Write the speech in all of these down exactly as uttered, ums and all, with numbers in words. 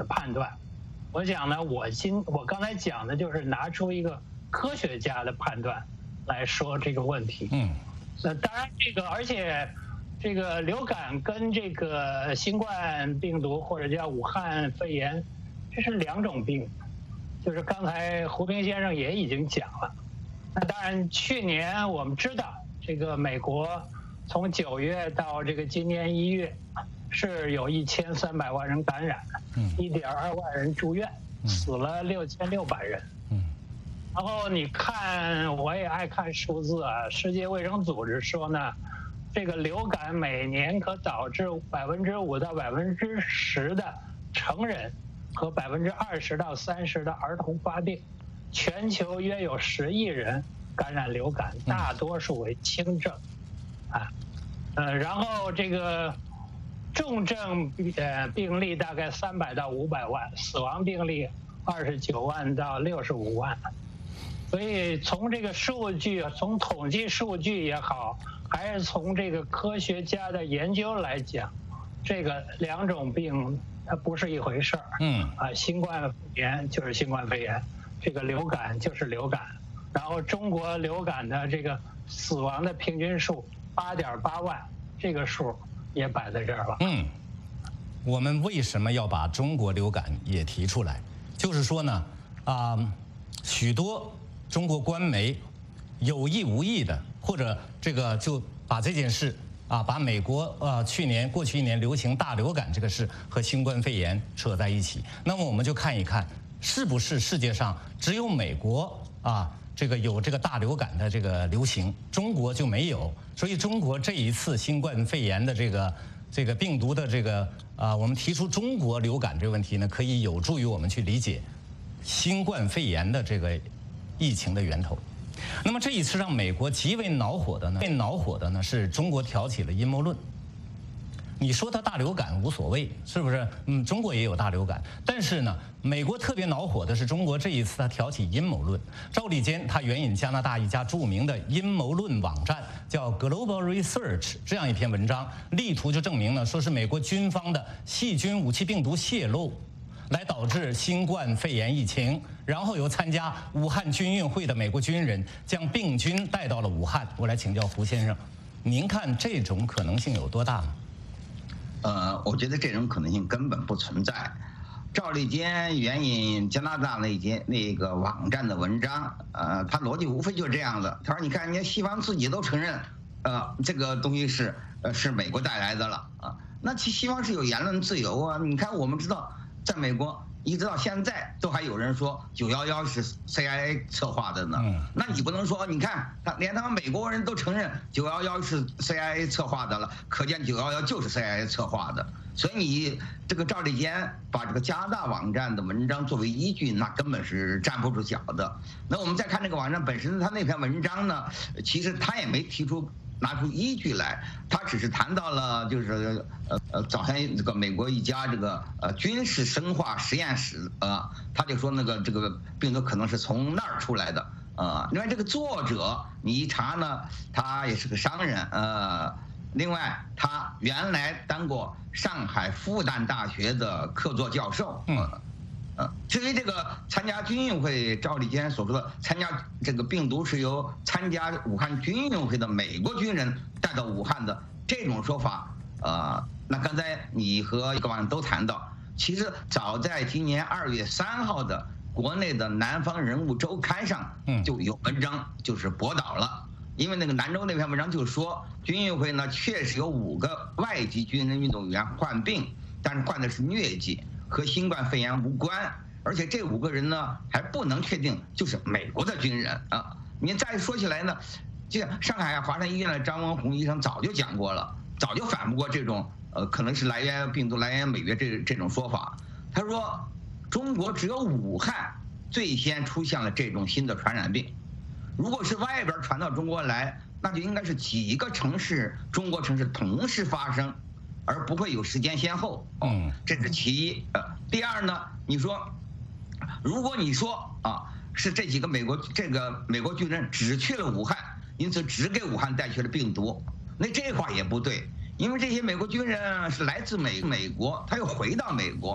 的判断。我想呢，我今我刚才讲的就是拿出一个科学家的判断来说这个问题。 嗯， 那当然这个，而且这个流感跟这个新冠病毒或者叫武汉肺炎，这是两种病。就是刚才胡平先生也已经讲了。那当然，去年我们知道这个美国从九月到这个今年一月。是有一千三百万人感染，一点二万人住院，死了六千六百人。 嗯， 然后你看，我也爱看数字啊。世界卫生组织说呢，这个流感每年可导致百分之五到百分之十的成人和百分之二十到三十的儿童发病，全球约有十亿人感染流感，大多数为轻症，啊，呃，然后这个。重症呃病例大概三百到五百万，死亡病例二十九万到六十五万，所以从这个数据，从统计数据也好，还是从这个科学家的研究来讲，这个两种病它不是一回事儿。 嗯啊，新冠肺炎就是新冠肺炎，这个流感就是流感，然后中国流感的这个死亡的平均数八点八万，这个数。也摆在这儿了。 嗯，我们为什么要把中国流感也提出来？就是说呢，啊、呃，许多中国官媒有意无意的，或者这个就把这件事啊，把美国呃去年过去一年流行大流感这个事和新冠肺炎扯在一起。那么我们就看一看，是不是世界上只有美国啊？这个有这个大流感的这个流行，中国就没有，所以中国这一次新冠肺炎的这个这个病毒的这个啊、呃，我们提出中国流感这个问题呢，可以有助于我们去理解新冠肺炎的这个疫情的源头。那么这一次让美国极为恼火的呢，最恼火的呢是中国挑起了阴谋论。你说它大流感无所谓，是不是？嗯，中国也有大流感，但是呢，美国特别恼火的是中国这一次它挑起阴谋论。赵立坚他援引加拿大一家著名的阴谋论网站叫 Global Research 这样一篇文章，力图就证明呢，说是美国军方的细菌武器病毒泄露，来导致新冠肺炎疫情，然后由参加武汉军运会的美国军人将病菌带到了武汉。我来请教胡先生，您看这种可能性有多大呢？ 呃，我觉得这种可能性根本不存在。赵立坚援引加拿大那间那个网站的文章，呃，他逻辑无非就是这样的。他说：“你看，人家西方自己都承认，呃，这个东西是呃是美国带来的了啊。那其西方是有言论自由啊。你看，我们知道，在美国一直到现在都还有人说九一一是 C I A 策划的呢。那你不能说，你看他连他们美国人都承认九一一是 C I A 策划的了，可见九一一就是 C I A 策划的。所以你这个赵立坚把这个加拿大网站的文章作为依据，那根本是站不住脚的。那我们再看这个网站本身，他那篇文章呢，其实他也没提出。拿出依据来，他只是谈到了，就是呃呃，早前这个美国一家这个呃军事生化实验室啊，他就说那个这个病毒可能是从那儿出来的啊。另外这个作者你一查呢，他也是个商人呃，另外他原来当过上海复旦大学的客座教授。嗯。至于这个参加军运会，赵立坚所说的参加这个病毒是由参加武汉军运会的美国军人带到武汉的这种说法，呃，那刚才你和一个网友都谈到，其实早在今年二月三号的国内的《南方人物周刊》上就有文章就是驳倒了，因为那个兰州那篇文章就说军运会呢确实有五个外籍军人运动员患病，但是患的是疟疾。和新冠肺炎无关，而且这五个人呢还不能确定就是美国的军人啊。你再说起来呢，就像上海华山医院的张文宏医生早就讲过了，早就反驳过这种呃可能是来源病毒来源美国这这种说法。他说，中国只有武汉最先出现了这种新的传染病，如果是外边传到中国来，那就应该是几个城市中国城市同时发生。而不会有时间先后，嗯，这是其一。呃，第二呢，你说，如果你说啊，是这几个美国这个美国军人只去了武汉，因此只给武汉带去了病毒，那这话也不对，因为这些美国军人是来自美美国，他又回到美国，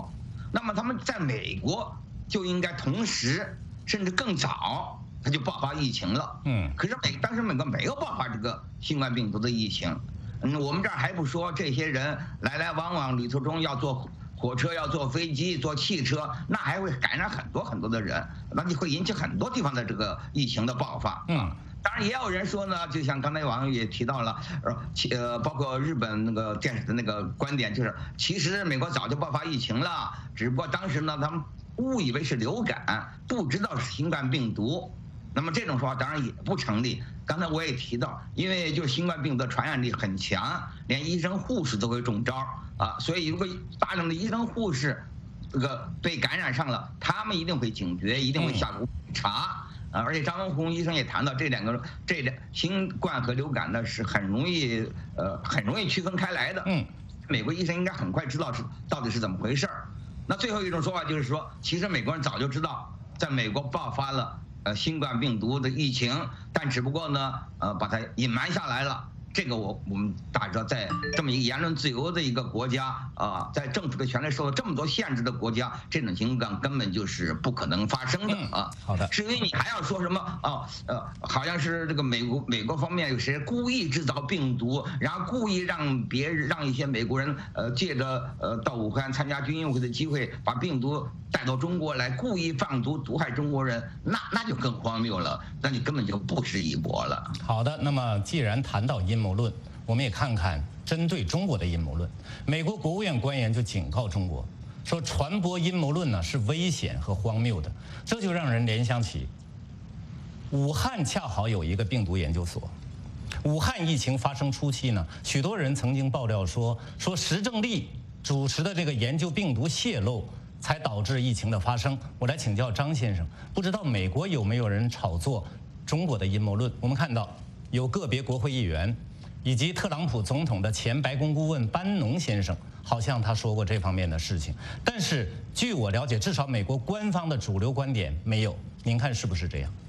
那么他们在美国就应该同时甚至更早，他就爆发疫情了。嗯，可是美当时美国没有爆发这个新冠病毒的疫情。嗯，我们这儿还不说这些人来来往往旅途中要坐火车、要坐飞机、坐汽车，那还会感染很多很多的人，那就会引起很多地方的这个疫情的爆发。嗯。当然也有人说呢，就像刚才网友也提到了，呃，包括日本那个电视的那个观点，就是其实美国早就爆发疫情了，只不过当时呢他们误以为是流感，不知道是新冠病毒。那么这种说法当然也不成立。刚才我也提到，因为就是新冠病毒的传染力很强，连医生护士都会中招啊，所以如果大量的医生护士这个被感染上了，他们一定会警觉，一定会下功夫查。啊，而且张文宏医生也谈到，这两个这两新冠和流感呢是很容易呃很容易区分开来的。嗯，美国医生应该很快知道是到底是怎么回事儿。那最后一种说法就是说，其实美国人早就知道，在美国爆发了呃新冠病毒的疫情，但只不过呢呃把它隐瞒下来了。这个我我们大家知道，在这么一个言论自由的一个国家啊，在政府的权利受到这么多限制的国家，这种情况根本就是不可能发生的啊。 好的， 至于你还要说什么啊？呃，好像是这个美国美国方面有谁故意制造病毒，然后故意让别人让一些美国人呃借着呃到武汉参加军运会的机会，把病毒带到中国来，故意放毒毒害中国人，那那就更荒谬了，那你根本就不是一国了。 好的，那么既然谈到阴谋论，我们也看看针对中国的阴谋论。美国国务院官员就警告中国说，传播阴谋论呢是危险和荒谬的。这就让人联想起武汉恰好有一个病毒研究所。武汉疫情发生初期呢，许多人曾经爆料说，说石正丽主持的这个研究病毒泄露，才导致疫情的发生。我来请教张先生，不知道美国有没有人炒作中国的阴谋论？我们看到有个别国会议员，以及特朗普总统的前白宫顾问班农先生，好像他说过这方面的事情。但是据我了解，至少美国官方的主流观点没有。您看是不是这样？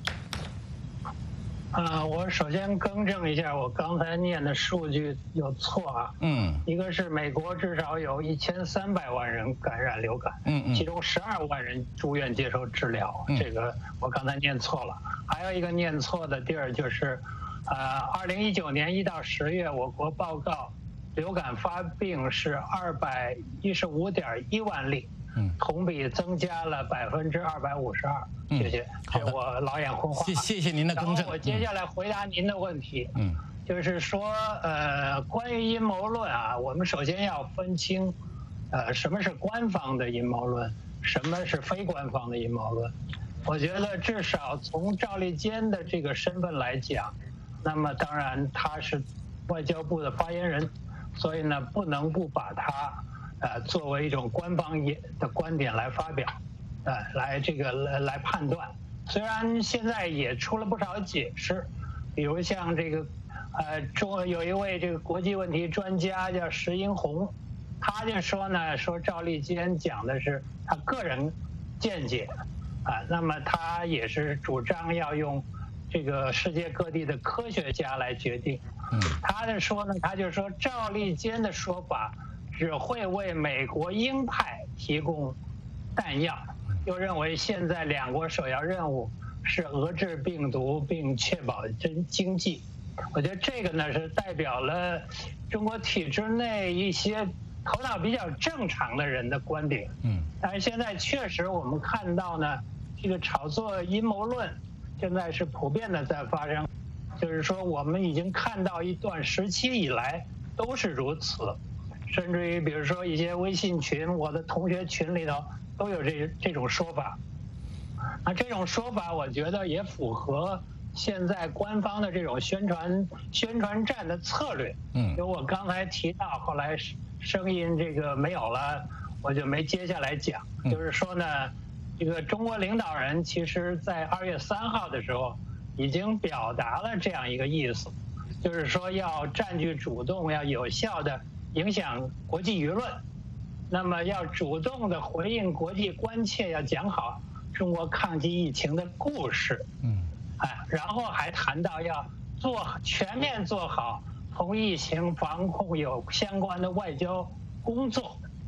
呃，我首先更正一下，我刚才念的数据有错啊。嗯，一个是美国至少有一千三百万人感染流感，嗯嗯，其中十二万人住院接受治疗，嗯、这个我刚才念错了。还有一个念错的地儿就是，呃，二零一九年一到十月，我国报告流感发病是二百一十五点一万例。嗯，同比增加了百分之二百五十二。谢谢，这我老眼昏花。 谢谢谢您的更正。 我接下来回答您的问题。嗯，就是说，呃，关于阴谋论啊，我们首先要分清，呃，什么是官方的阴谋论，什么是非官方的阴谋论。我觉得至少从赵立坚的这个身份来讲，那么当然他是外交部的发言人，所以呢，不能不把他。呃，作为一种官方也的观点来发表，呃，来这个来来判断。虽然现在也出了不少解释，比如像这个，呃，中有一位这个国际问题专家叫石英红，他就说呢，说赵立坚讲的是他个人见解，啊，那么他也是主张要用这个世界各地的科学家来决定。嗯，他的说呢，他就说赵立坚的说法。只会为美国鹰派提供弹药，又认为现在两国首要任务是遏制病毒并确保经经济。我觉得这个呢是代表了中国体制内一些头脑比较正常的人的观点。嗯，但是现在确实我们看到呢，这个炒作阴谋论现在是普遍的在发生，就是说我们已经看到一段时期以来都是如此。甚至于，比如说一些微信群，我的同学群里头都有这这种说法。那这种说法，我觉得也符合现在官方的这种宣传宣传战的策略。嗯，就我刚才提到，后来声音这个没有了，我就没接下来讲。就是说呢，这个中国领导人其实在二月三号的时候已经表达了这样一个意思，就是说要占据主动，要有效的。影响国际舆论，那么要主动的回应国际关切，要讲好中国抗击疫情的故事，嗯，哎，然后还谈到要做全面做好同疫情防控有相关的外交工作，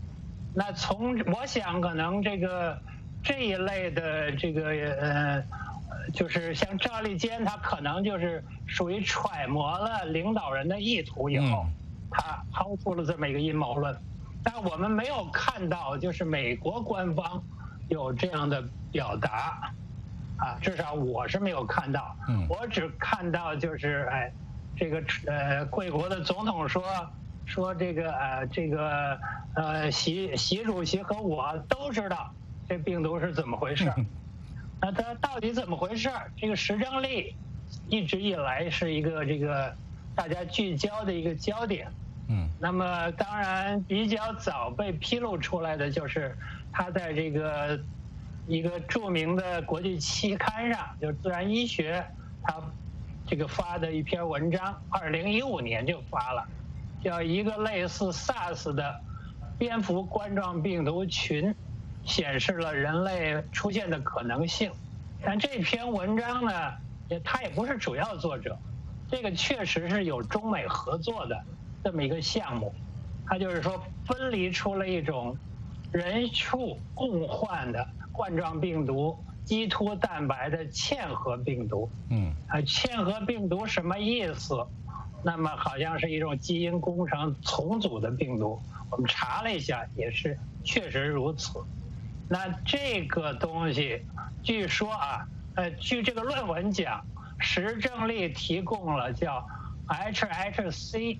那从我想可能这个这一类的这个呃，就是像赵立坚，他可能就是属于揣摩了领导人的意图以后， 嗯、 他抛出了这么一个阴谋论。但我们没有看到，就是美国官方有这样的表达，啊，至少我是没有看到。 嗯， 我只看到就是哎，这个呃，贵国的总统说说这个呃这个呃习习主席和我都知道这病毒是怎么回事，那它到底怎么回事？这个石正丽一直以来是一个这个大家聚焦的一个焦点。 嗯， 那么当然比较早被披露出来的就是他在这个一个著名的国际期刊上，就是《自然医学》，他这个发的一篇文章，二零一五年就发了，叫一个类似 SARS 的蝙蝠冠状病毒群显示了人类出现的可能性。但这篇文章呢，也他也不是主要作者，这个确实是有中美合作的这么一个项目，它就是说分离出了一种人畜共患的冠状病毒基突蛋白的嵌合病毒。 嗯， 啊，嵌合病毒什么意思？那么好像是一种基因工程重组的病毒，我们查了一下，也是确实如此。那这个东西，据说啊，呃，据这个论文讲，石正丽提供了叫 H H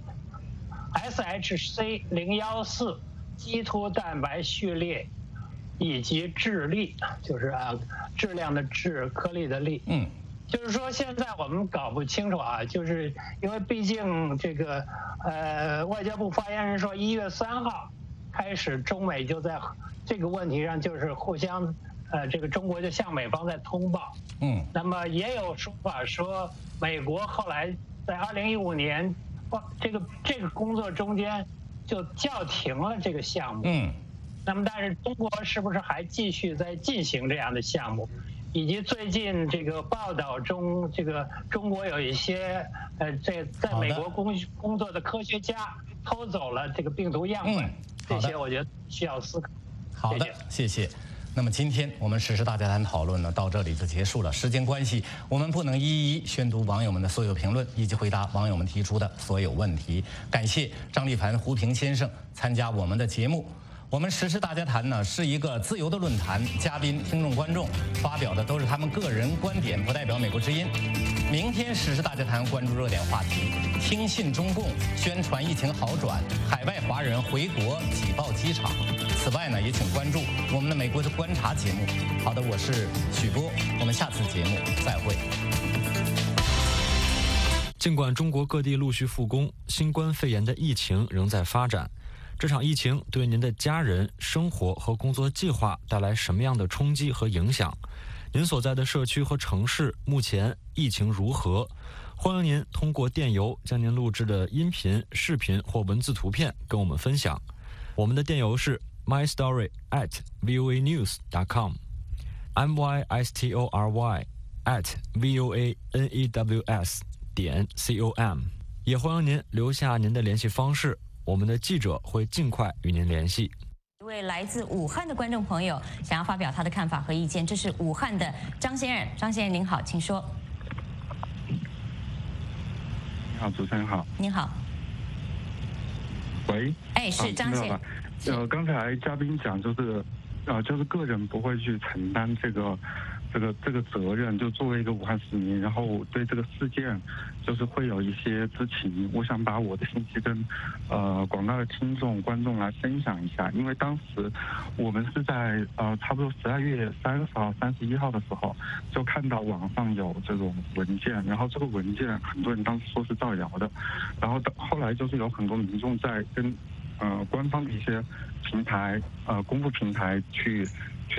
C。S H C 零一四基突蛋白序列以及质粒，就是啊质量的质，颗粒的粒。 嗯， 就是说现在我们搞不清楚啊，就是因为毕竟这个呃外交部发言人说一月三号开始中美就在这个问题上就是互相呃这个中国就向美方在通报。 嗯， 那么也有说法说美国后来在二零一五年。这个这个工作中间就叫停了这个项目。 嗯， 那么但是中国是不是还继续在进行这样的项目？以及最近这个报道中，这个中国有一些呃，这在美国工工作的科学家偷走了这个病毒样本， 嗯、 这些我觉得需要思考。 好的，谢谢。那么今天我们时事大家谈讨论呢到这里就结束了。时间关系，我们不能一一宣读网友们的所有评论以及回答网友们提出的所有问题。感谢张立凡、胡平先生参加我们的节目。我们时事大家谈呢是一个自由的论坛，嘉宾、听众、观众发表的都是他们个人观点，不代表美国之音。明天时事大家谈关注热点话题：听信中共宣传疫情好转，海外华人回国挤爆机场。此外呢，也请关注我们的美国的观察节目。好的，我是许波，我们下次节目再会。 尽管中国各地陆续复工，新冠肺炎的疫情仍在发展。这场疫情对您的家人、生活和工作计划带来什么样的冲击和影响？您所在的社区和城市目前疫情如何？欢迎您通过电邮将您录制的音频、视频或文字图片跟我们分享。我们的电邮是 my story at voa news dot com m y s t o r y at voa news 点 com。也欢迎您留下您的联系方式，我们的记者会尽快与您联系。 一位来自武汉的观众朋友想要发表他的看法和意见，这是武汉的张先生。张先生您好，请说。 你好，主持人好。 您好。 喂。 哎，是张先生。 呃，刚才嘉宾讲就是，呃，就是个人不会去承担这个。这个这个责任，就作为一个武汉市民，然后对这个事件，就是会有一些知情。我想把我的信息跟，呃，广大的听众、观众来分享一下。因为当时我们是在呃差不多十二月三十号、三十一号的时候，就看到网上有这种文件，然后这个文件很多人当时说是造谣的，然后后来就是有很多民众在跟呃官方的一些平台呃公布平台去。去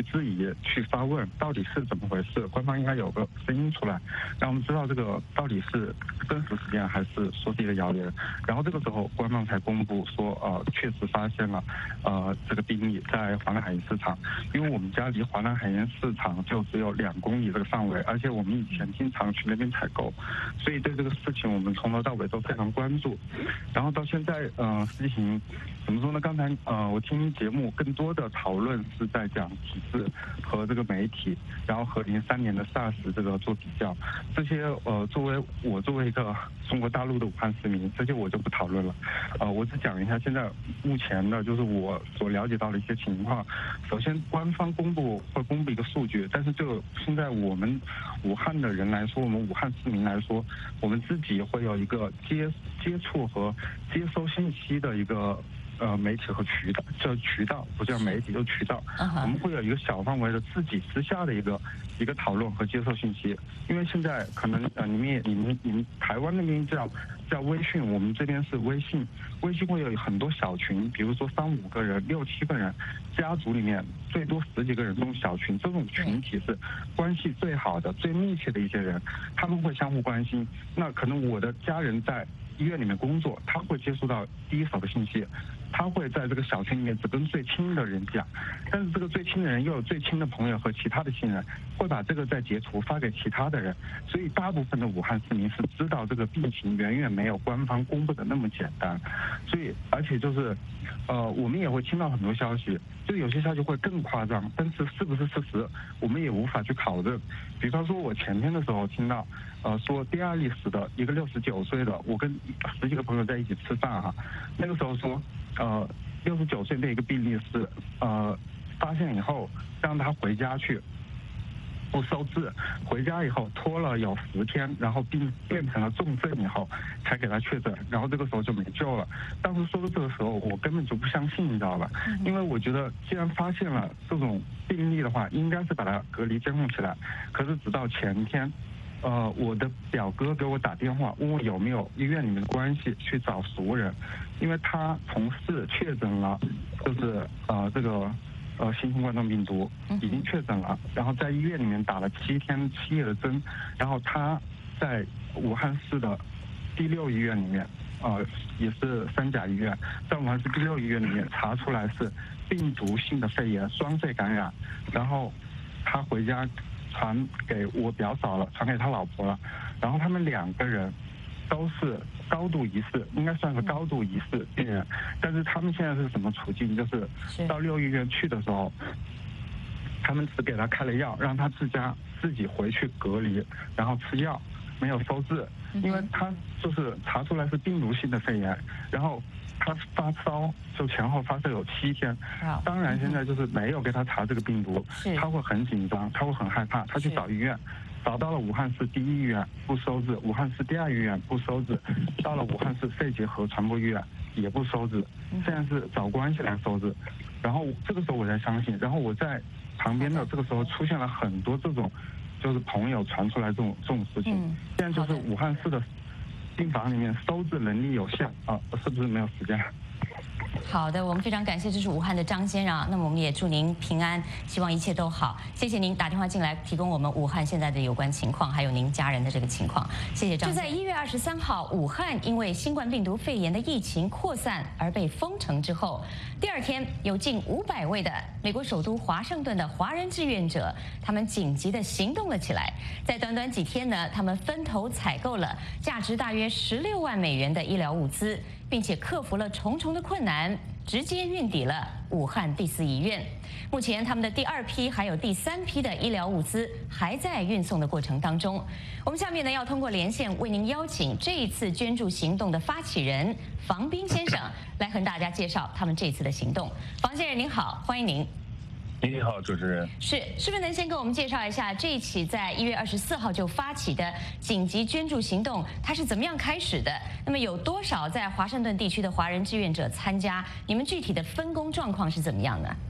去质疑、去发问，到底是怎么回事？官方应该有个声音出来，让我们知道这个到底是真实事件还是说是一个谣言。然后这个时候官方才公布说，呃，确实发现了，呃，这个病例在华南海盐市场。因为我们家离华南海盐市场就只有两公里这个范围，而且我们以前经常去那边采购，所以对这个事情我们从头到尾都非常关注。然后到现在，呃，事情怎么说呢？刚才呃，我听节目更多的讨论是在讲体制和这个媒体，然后和零三年的 SARS 这个做比较。这些呃，作为我作为一个中国大陆的武汉市民，这些我就不讨论了。呃，我只讲一下现在目前的，就是我所了解到的一些情况。首先，官方公布会公布一个数据，但是这个现在我们武汉的人来说，我们武汉市民来说，我们自己会有一个接接触和接收信息的一个呃媒体和渠道，叫渠道，不叫媒体，叫渠道。我们会有一个小范围的自己私下的一个一个讨论和接受信息，因为现在可能呃你们也你们你们台湾那边叫叫微信，我们这边是微信，微信会有很多小群，比如说三五个人、六七个人，家族里面最多十几个人这种小群，这种群体是关系最好的、最密切的一些人，他们会相互关心。那可能我的家人在医院里面工作，他会接触到第一手的信息，他会在这个小群里面只跟最亲的人讲，但是这个最亲的人又有最亲的朋友和其他的亲人，会把这个再截图发给其他的人，所以大部分的武汉市民是知道这个病情远远没有官方公布的那么简单，所以而且就是呃我们也会听到很多消息，就有些消息会更夸张，但是是不是事实我们也无法去考证。比方说我前天的时候听到呃说第二例死的一个六十九岁的，我跟十几个朋友在一起吃饭哈，那个时候说呃六十九岁的一个病例是呃发现以后让他回家去不收治，回家以后拖了有十天，然后病变成了重症以后才给他确诊，然后这个时候就没救了。当时说的这个时候我根本就不相信，你知道吧？因为我觉得既然发现了这种病例的话，应该是把它隔离监控起来。可是直到前天呃，我的表哥给我打电话问我有没有医院里面的关系去找熟人，因为他同事确诊了，就是呃这个呃新型冠状病毒已经确诊了，然后在医院里面打了七天七夜的针，然后他在武汉市的第六医院里面，呃也是三甲医院，在武汉市第六医院里面查出来是病毒性的肺炎双肺感染，然后他回家传给我表嫂了，传给他老婆了，然后他们两个人都是高度疑似，应该算是高度疑似病人，但是他们现在是什么处境？就是到六医院去的时候，他们只给他开了药，让他自家自己回去隔离，然后吃药，没有收治，因为他就是查出来是病毒性的肺炎，然后他发烧，就前后发烧有七天。当然现在就是没有给他查这个病毒，他会很紧张，他会很害怕，他去找医院，找到了武汉市第一医院不收治，武汉市第二医院不收治，到了武汉市肺结核传播医院也不收治，现在是找关系来收治。然后这个时候我才相信，然后我在旁边的这个时候出现了很多这种就是朋友传出来这种这种事情，现在就是武汉市的病房里面收治能力有限啊，是不是没有时间？ 好的，我们非常感谢，这是武汉的张先生。那么我们也祝您平安，希望一切都好。谢谢您打电话进来，提供我们武汉现在的有关情况，还有您家人的这个情况。谢谢张先生。就在一月二十三号，武汉因为新冠病毒肺炎的疫情扩散而被封城之后，第二天有近五百位的美国首都华盛顿的华人志愿者，他们紧急的行动了起来。在短短几天呢，他们分头采购了价值大约十六万美元的医疗物资，并且克服了重重的困难，直接运抵了武汉第四医院。目前他们的第二批还有第三批的医疗物资还在运送的过程当中。我们下面呢要通过连线为您邀请这一次捐助行动的发起人房斌先生来和大家介绍他们这一次的行动。房先生您好，欢迎您。 你好，主持人。 是，是不是能先给我们介绍一下这一起在一月二十四号就发起的紧急捐助行动，它是怎么样开始的？那么有多少在华盛顿地区的华人志愿者参加？你们具体的分工状况是怎么样呢？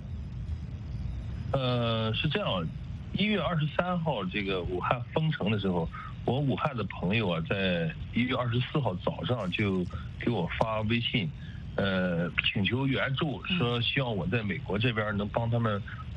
呃，是这样，一月二十三号这个武汉封城的时候，我武汉的朋友啊，在一月二十四号早上就给我发微信。呃，请求援助，说希望我在美国这边能帮他们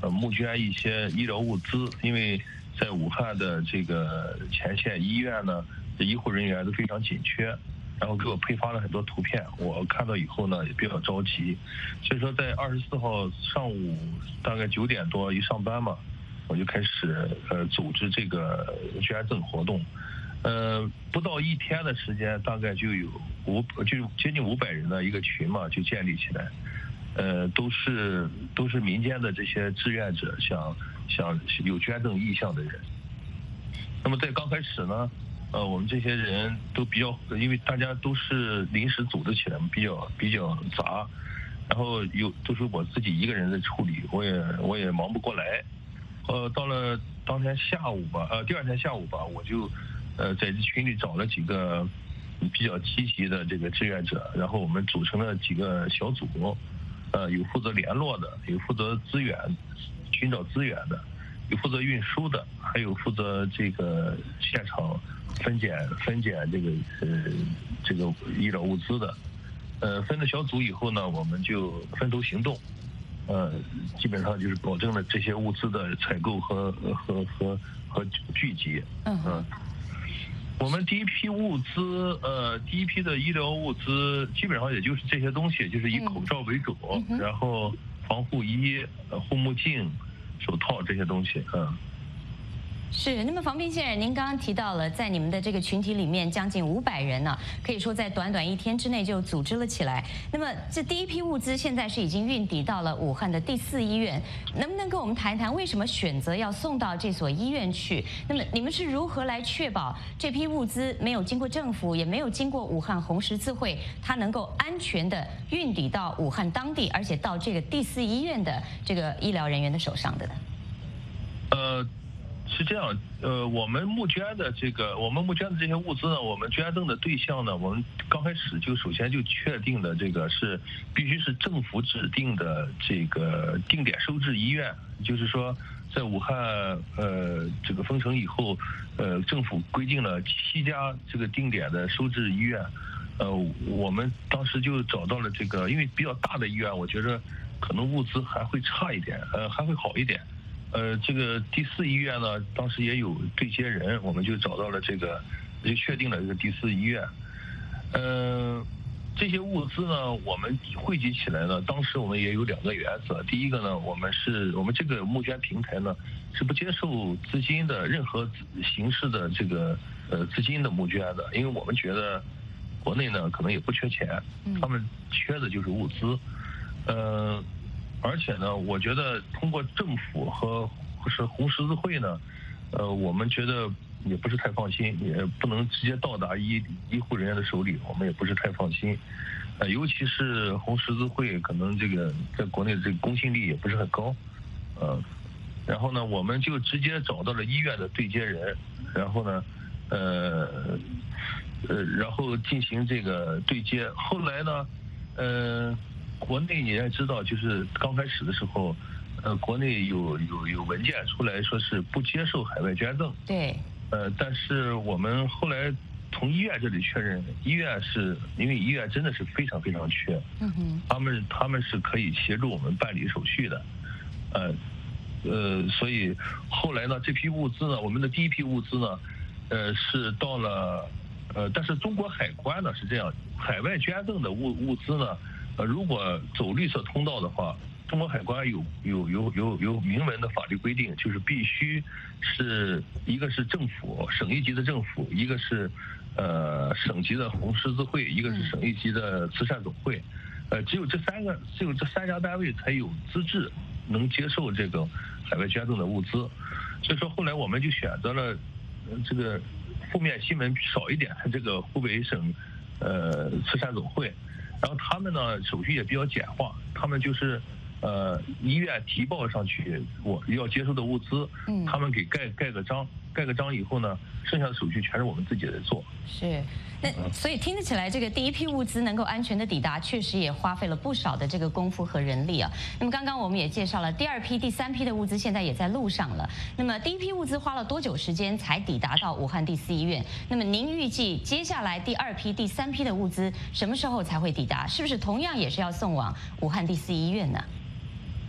呃募捐一些医疗物资，因为在武汉的这个前线医院呢，这医护人员都非常紧缺，然后给我配发了很多图片，我看到以后呢也比较着急，所以说在二十四号上午大概九点多一上班嘛，我就开始呃组织这个捐赠活动，呃不到一天的时间，大概就有五就接近五百人的一个群嘛就建立起来，呃都是都是民间的这些志愿者，想想有捐赠意向的人。那么在刚开始呢，呃我们这些人都比较，因为大家都是临时组织起来，比较比较杂，然后有都是我自己一个人在处理，我也我也忙不过来。呃，到了当天下午吧，呃，第二天下午吧，我就，呃，在这群里找了几个比较积极的这个志愿者，然后我们组成了几个小组，呃，有负责联络的，有负责资源寻找资源的，有负责运输的，还有负责这个现场分拣分拣这个呃这个医疗物资的，呃，分了小组以后呢，我们就分头行动。呃，基本上就是保证了这些物资的采购和和和和聚集。嗯、呃，我们第一批物资，呃，第一批的医疗物资基本上也就是这些东西，就是以口罩为主，嗯、然后防护衣、呃、护目镜、手套这些东西。嗯、呃。 是，那么房斌先生，您刚刚提到了，在你们的这个群体里面，将近五百人呢，可以说在短短一天之内就组织了起来。那么这第一批物资现在是已经运抵到了武汉的第四医院，能不能跟我们谈一谈为什么选择要送到这所医院去？那么你们是如何来确保这批物资没有经过政府，也没有经过武汉红十字会，它能够安全的运抵到武汉当地，而且到这个第四医院的这个医疗人员的手上的呢？ 呃。是这样，呃，我们募捐的这个，我们募捐的这些物资呢，我们捐赠的对象呢，我们刚开始就首先就确定的这个是必须是政府指定的这个定点收治医院，就是说，在武汉呃这个封城以后，呃，政府规定了七家这个定点的收治医院，呃，我们当时就找到了这个，因为比较大的医院，我觉得可能物资还会差一点，呃，还会好一点。呃，这个第四医院呢，当时也有对接人，我们就找到了这个，就确定了这个第四医院。呃，这些物资呢，我们汇集起来呢，当时我们也有两个原则。第一个呢，我们是我们这个募捐平台呢，是不接受资金的任何形式的这个呃资金的募捐的，因为我们觉得国内呢可能也不缺钱，他们缺的就是物资。呃。而且呢，我觉得通过政府和是红十字会呢，呃，我们觉得也不是太放心，也不能直接到达医医护人员的手里，我们也不是太放心。呃，尤其是红十字会，可能这个在国内的这个公信力也不是很高，呃，然后呢，我们就直接找到了医院的对接人，然后呢，呃，呃，然后进行这个对接。后来呢，呃。国内你也知道，就是刚开始的时候，呃，国内有有有文件出来说是不接受海外捐赠。 对。 呃，但是我们后来从医院这里确认，医院是因为医院真的是非常非常缺，嗯哼，他们他们是可以协助我们办理手续的，呃，呃，所以后来呢，这批物资呢，我们的第一批物资呢，呃，是到了，呃，但是中国海关呢是这样，海外捐赠的物物资呢。呃，如果走绿色通道的话，中国海关有有有有有明文的法律规定，就是必须是一个是政府省一级的政府，一个是呃省级的红十字会，一个是省一级的慈善总会，呃，只有这三个只有这三家单位才有资质能接受这个海外捐赠的物资，所以说后来我们就选择了这个负面新闻少一点的这个湖北省呃慈善总会。然后他们呢手续也比较简化，他们就是呃医院提报上去我要接受的物资，嗯，他们给盖盖个章，盖个章以后呢，剩下的手续全是我们自己来做。 是，那所以听得起来，这个第一批物资能够安全的抵达，确实也花费了不少的这个功夫和人力啊。那么刚刚我们也介绍了第二批、第三批的物资，现在也在路上了。那么第一批物资花了多久时间才抵达到武汉第四医院？那么您预计接下来第二批、第三批的物资什么时候才会抵达？是不是同样也是要送往武汉第四医院呢？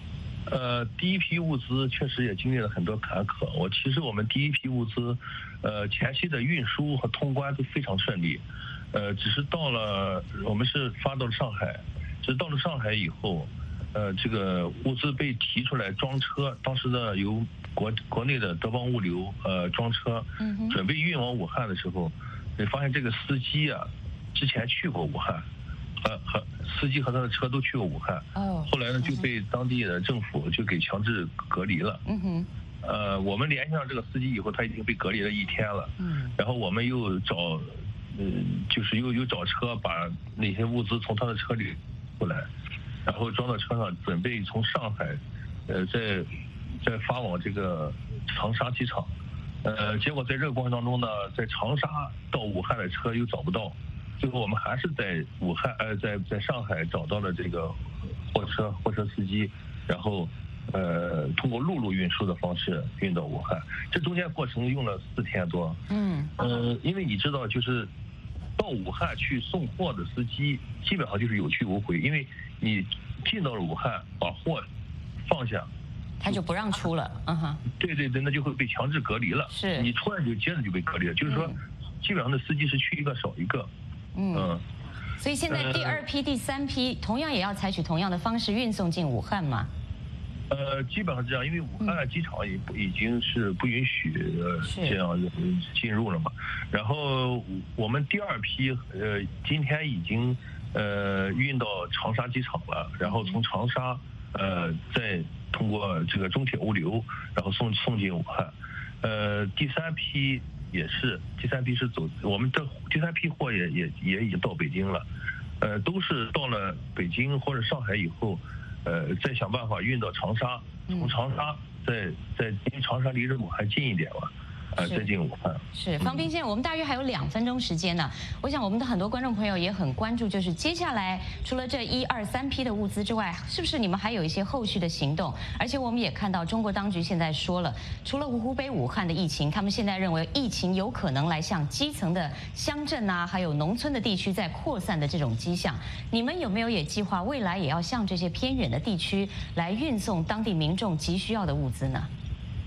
呃，第一批物资确实也经历了很多坎坷。我其实我们第一批物资，呃，前期的运输和通关都非常顺利，呃，只是到了我们是发到了上海，只是到了上海以后，呃，这个物资被提出来装车，当时呢由国国内的德邦物流呃装车，准备运往武汉的时候，你发现这个司机啊，之前去过武汉。和和司机和他的车都去过武汉，哦，后来呢就被当地的政府就给强制隔离了。嗯哼，呃，我们联系上这个司机以后，他已经被隔离了一天了。嗯，然后我们又找，嗯，就是又又找车把那些物资从他的车里过来，然后装到车上，准备从上海，呃，再再发往这个长沙机场。呃，结果在这个过程当中呢，在长沙到武汉的车又找不到。最后我们还是在武汉，呃，在在上海找到了这个货车货车司机，然后呃通过陆路运输的方式运到武汉。这中间过程用了四天多。嗯呃，因为你知道，就是到武汉去送货的司机基本上就是有去无回，因为你进到了武汉把货放下， 他就不让出了。嗯哼。 对对对，那就会被强制隔离了。 是。 你出来就接着就被隔离了，就是说，基本上的司机是去一个少一个。 嗯，所以现在第二批、第三批同样也要采取同样的方式运送进武汉吗？ 呃，基本上这样，因为武汉机场也不已经是不允许这样进入了嘛。然后我们第二批呃今天已经呃运到长沙机场了，然后从长沙呃再通过这个中铁物流，然后送送进武汉。呃，第三批。也是，第三批是走，我们的第三批货也也也已经到北京了，呃，都是到了北京或者上海以后，呃，再想办法运到长沙，从长沙再再因为长沙离着武汉近一点嘛。呃，再进武汉。 是方斌先生，我们大约还有两分钟时间呢。我想我们的很多观众朋友也很关注，就是接下来除了这一二三批的物资之外，是不是你们还有一些后续的行动？而且我们也看到中国当局现在说了，除了湖北武汉的疫情，他们现在认为疫情有可能来向基层的乡镇啊，还有农村的地区在扩散的这种迹象。你们有没有也计划未来也要向这些偏远的地区来运送当地民众急需要的物资呢？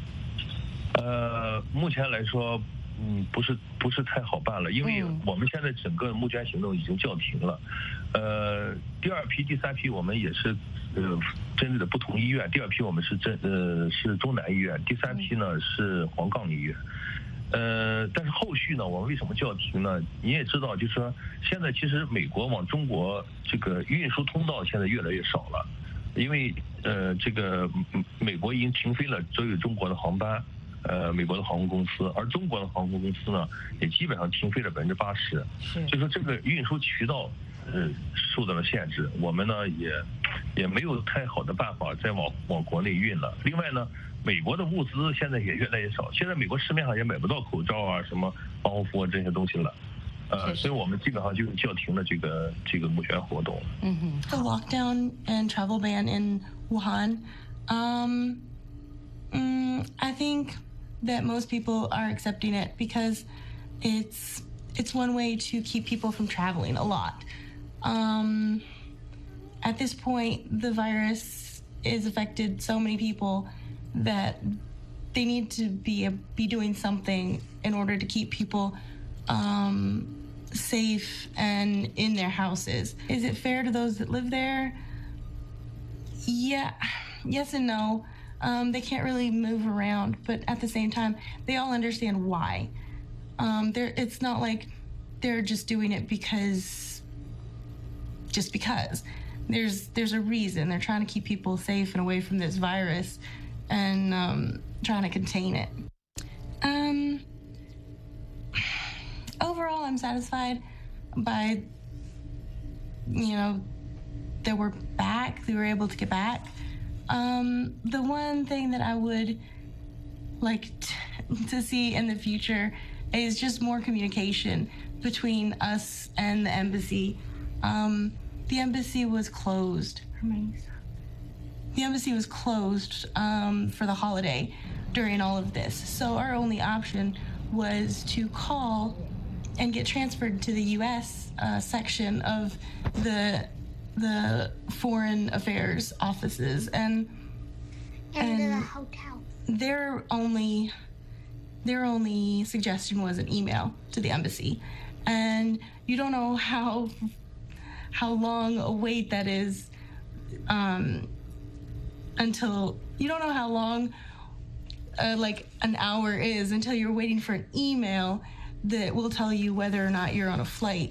呃，目前来说，嗯，不是不是太好办了，因为我们现在整个募捐行动已经叫停了。呃，第二批、第三批我们也是呃针对的不同医院，第二批我们是针呃是中南医院，第三批呢是黄冈医院。呃，但是后续呢，我们为什么叫停呢？你也知道，就是说现在其实美国往中国这个运输通道现在越来越少了，因为呃这个美国已经停飞了所有中国的航班。呃，美国的航空公司，而中国的航空公司呢，也基本上停飞了百分之八十。所以说这个运输渠道，呃，受到了限制。我们呢也也没有太好的办法再往往国内运了。另外呢，美国的物资现在也越来越少，现在美国市面上也买不到口罩啊、什么防护服这些东西了。呃，所以我们基本上就叫停了这个这个募捐活动。 嗯哼。The lockdown and travel ban in Wuhan, um, mm, I think. That most people are accepting it because it's it's one way to keep people from traveling a lot. Um, at this point, the virus has affected so many people that they need to be be doing something in order to keep people um, safe and in their houses. Is it fair to those that live there? Yeah, yes and no. Um, they can't really move around, but at the same time, they all understand why. Um, they're, it's not like they're just doing it because, just because. There's there's a reason. They're trying to keep people safe and away from this virus, and um, trying to contain it. Um, overall, I'm satisfied by, you know, that we're back. That we were able to get back. Um, the one thing that I would like t- to see in the future is just more communication between us and the embassy. Um, the embassy was closed. The embassy was closed um, for the holiday during all of this. So our only option was to call and get transferred to the U S uh, section of the the foreign affairs offices, and And the hotel. Their only, their only suggestion was an email to the embassy, and you don't know how, how long a wait that is, um, until you don't know how long, uh, like an hour is until you're waiting for an email that will tell you whether or not you're on a flight.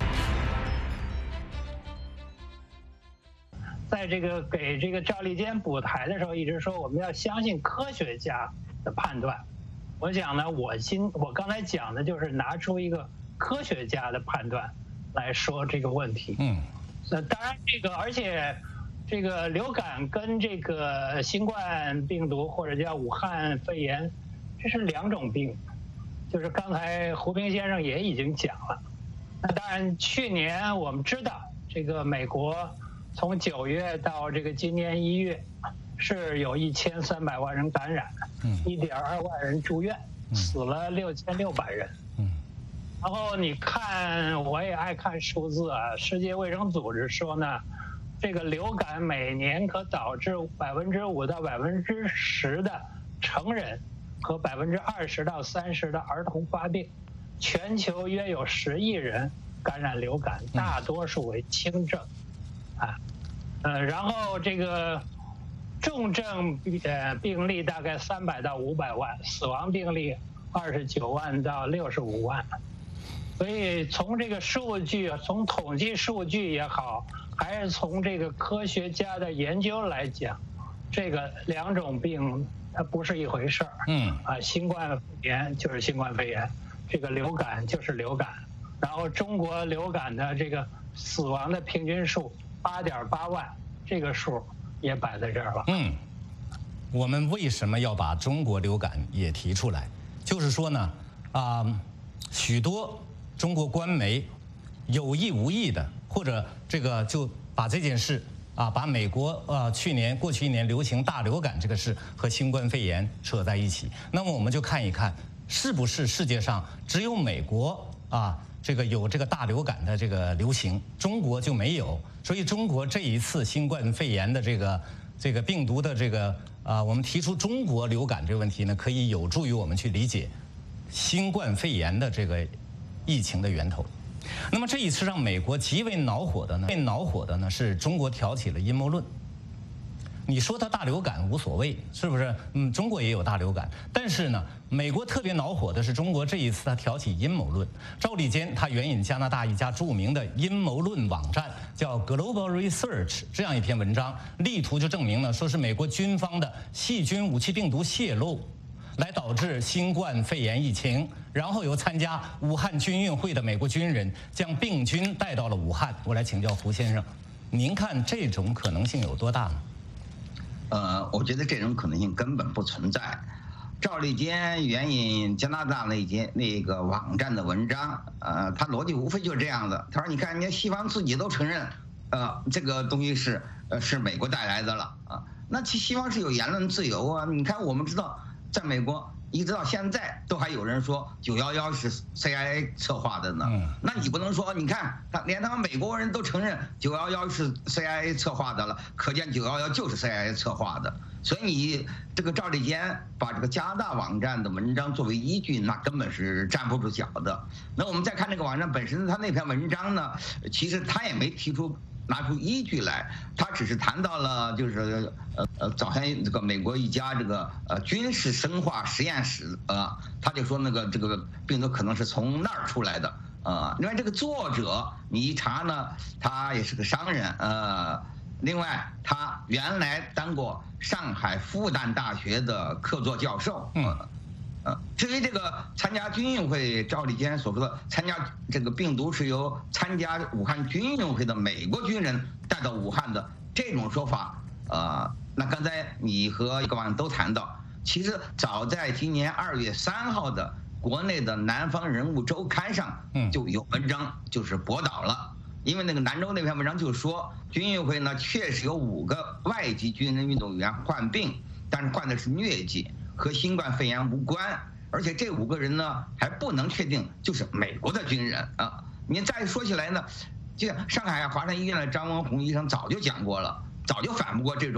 在这个给这个赵立坚补台的时候，一直说我们要相信科学家的判断。我想呢，我今我刚才讲的就是拿出一个科学家的判断来说这个问题。嗯，那当然这个，而且这个流感跟这个新冠病毒或者叫武汉肺炎，这是两种病。就是刚才胡平先生也已经讲了。那当然，去年我们知道这个美国。 从九月到这个今年一月，是有一千三百万人感染，一点二万人住院，死了六千六百人。然后你看，我也爱看数字啊。世界卫生组织说呢，这个流感每年可导致百分之五到百分之十的成人和百分之二十到三十的儿童发病，全球约有十亿人感染流感，大多数为轻症。 啊，呃，然后这个重症呃病例大概三百到五百万，死亡病例二十九万到六十五万，所以从这个数据，从统计数据也好，还是从这个科学家的研究来讲，这个两种病它不是一回事儿。嗯，啊，新冠肺炎就是新冠肺炎，这个流感就是流感，然后中国流感的这个死亡的平均数。 八点八万，这个数也摆在这儿了。嗯， 我们为什么要把中国流感也提出来？就是说呢，啊、呃，许多中国官媒有意无意的，或者这个就把这件事啊，把美国呃去年过去一年流行大流感这个事和新冠肺炎扯在一起。那么我们就看一看，是不是世界上只有美国啊？ 这个有这个大流感的这个流行，中国就没有，所以中国这一次新冠肺炎的这个这个病毒的这个啊、呃，我们提出中国流感这个问题呢，可以有助于我们去理解新冠肺炎的这个疫情的源头。那么这一次让美国极为恼火的呢，最恼火的呢是中国挑起了阴谋论。 你说它大流感无所谓，是不是？嗯，中国也有大流感，但是呢，美国特别恼火的是中国这一次它挑起阴谋论。赵立坚他援引加拿大一家著名的阴谋论网站叫 Global Research 这样一篇文章，力图就证明呢，说是美国军方的细菌武器病毒泄露，来导致新冠肺炎疫情，然后由参加武汉军运会的美国军人将病菌带到了武汉。我来请教胡先生，您看这种可能性有多大呢？ 呃，我觉得这种可能性根本不存在。赵立坚援引加拿大那间那个网站的文章，呃，他逻辑无非就是这样的。他说：“你看，人家西方自己都承认，呃，这个东西是呃是美国带来的了啊。那其西方是有言论自由啊。你看，我们知道，在美国一直到现在都还有人说九幺幺是 C I A 策划的呢。那你不能说，你看他连他们美国人都承认九幺幺是 C I A 策划的了，可见九幺幺就是 C I A 策划的。所以你这个赵立坚把这个加拿大网站的文章作为依据，那根本是站不住脚的。那我们再看这个网站本身，他那篇文章呢，其实他也没提出。 拿出依据来，他只是谈到了，就是呃呃，早前这个美国一家这个呃军事生化实验室啊，他就说那个这个病毒可能是从那儿出来的啊。另外这个作者你一查呢，他也是个商人呃，另外他原来当过上海复旦大学的客座教授。嗯。 呃，至于这个参加军运会，赵立坚所说的参加这个病毒是由参加武汉军运会的美国军人带到武汉的这种说法，呃，那刚才你和一个网友都谈到，其实早在今年二月三号的国内的《南方人物周刊》上，就有文章就是驳倒了，因为那个兰州那篇文章就说军运会呢确实有五个外籍军人运动员患病，但是患的是疟疾。 和新冠肺炎无关，而且这五个人呢还不能确定就是美国的军人啊。你再说起来呢，就上海华山医院的张文宏医生早就讲过了，早就反驳过这种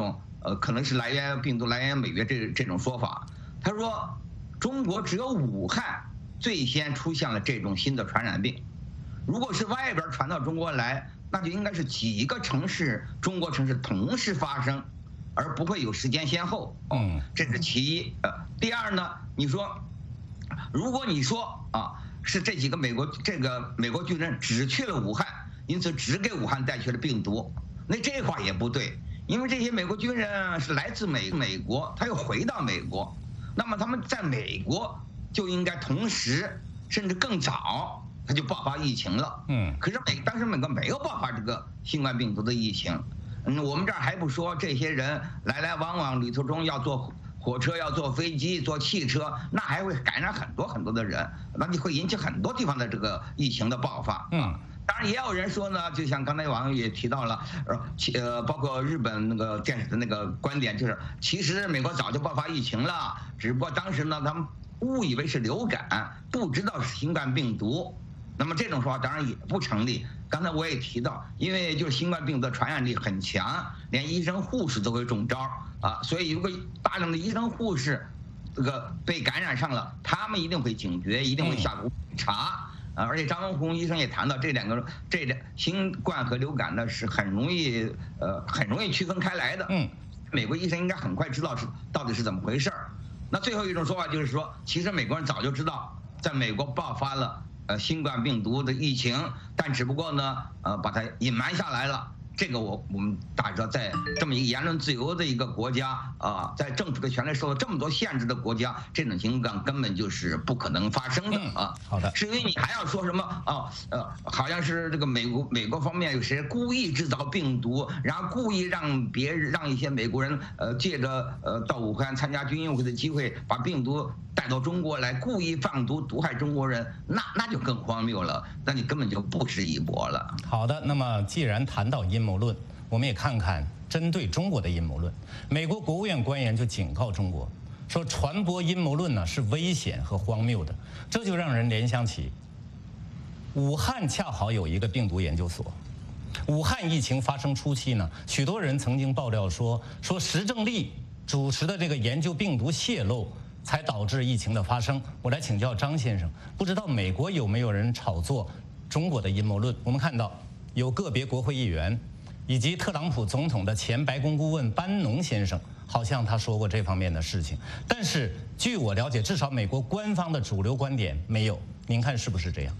呃，可能是来源病毒来源美国这这种说法。他说，中国只有武汉最先出现了这种新的传染病。如果是外边传到中国来，那就应该是几个城市，中国城市同时发生，而不会有时间先后。嗯，这是其一。呃，第二呢，你说，如果你说啊，是这几个美国这个美国军人只去了武汉，因此只给武汉带去了病毒，那这话也不对，因为这些美国军人是来自美美国，他又回到美国，那么他们在美国就应该同时甚至更早他就爆发疫情了。嗯，可是美当时美国没有爆发这个新冠病毒的疫情。嗯，我们这儿还不说这些人来来往往旅途中要坐火车、要坐飞机、坐汽车，那还会感染很多很多的人，那就会引起很多地方的这个疫情的爆发。嗯。当然也有人说呢，就像刚才网友也提到了，呃，呃，包括日本那个电视的那个观点，就是其实美国早就爆发疫情了，只不过当时呢他们误以为是流感，不知道是新冠病毒。那么这种说法当然也不成立。刚才我也提到，因为就是新冠病毒的传染力很强，连医生护士都会中招啊，所以如果大量的医生护士这个被感染上了，他们一定会警觉，一定会下功夫查。啊，而且张文宏医生也谈到，这两个这两新冠和流感呢是很容易呃很容易区分开来的。嗯，美国医生应该很快知道是到底是怎么回事儿。那最后一种说法就是说，其实美国人早就知道，在美国爆发了呃新冠病毒的疫情，但只不过呢呃把它隐瞒下来了。这个我我们大家知道，在这么一个言论自由的一个国家啊，在政府的权利受到这么多限制的国家，这种情况根本就是不可能发生的啊。 好的， 至于你还要说什么啊？呃，好像是这个美国美国方面有谁故意制造病毒，然后故意让别人让一些美国人呃借着呃到武汉参加军运会的机会，把病毒带到中国来，故意放毒毒害中国人，那那就更荒谬了，那你根本就不值一驳了。 好的，那么既然谈到阴谋论，我们也看看针对中国的阴谋论。美国国务院官员就警告中国说，传播阴谋论呢是危险和荒谬的。这就让人联想起武汉恰好有一个病毒研究所。武汉疫情发生初期呢，许多人曾经爆料说说石正丽主持的这个研究病毒泄露，才导致疫情的发生。我来请教张先生，不知道美国有没有人炒作中国的阴谋论？我们看到有个别国会议员，以及特朗普总统的前白宫顾问班农先生，好像他说过这方面的事情。但是据我了解，至少美国官方的主流观点没有。您看是不是这样？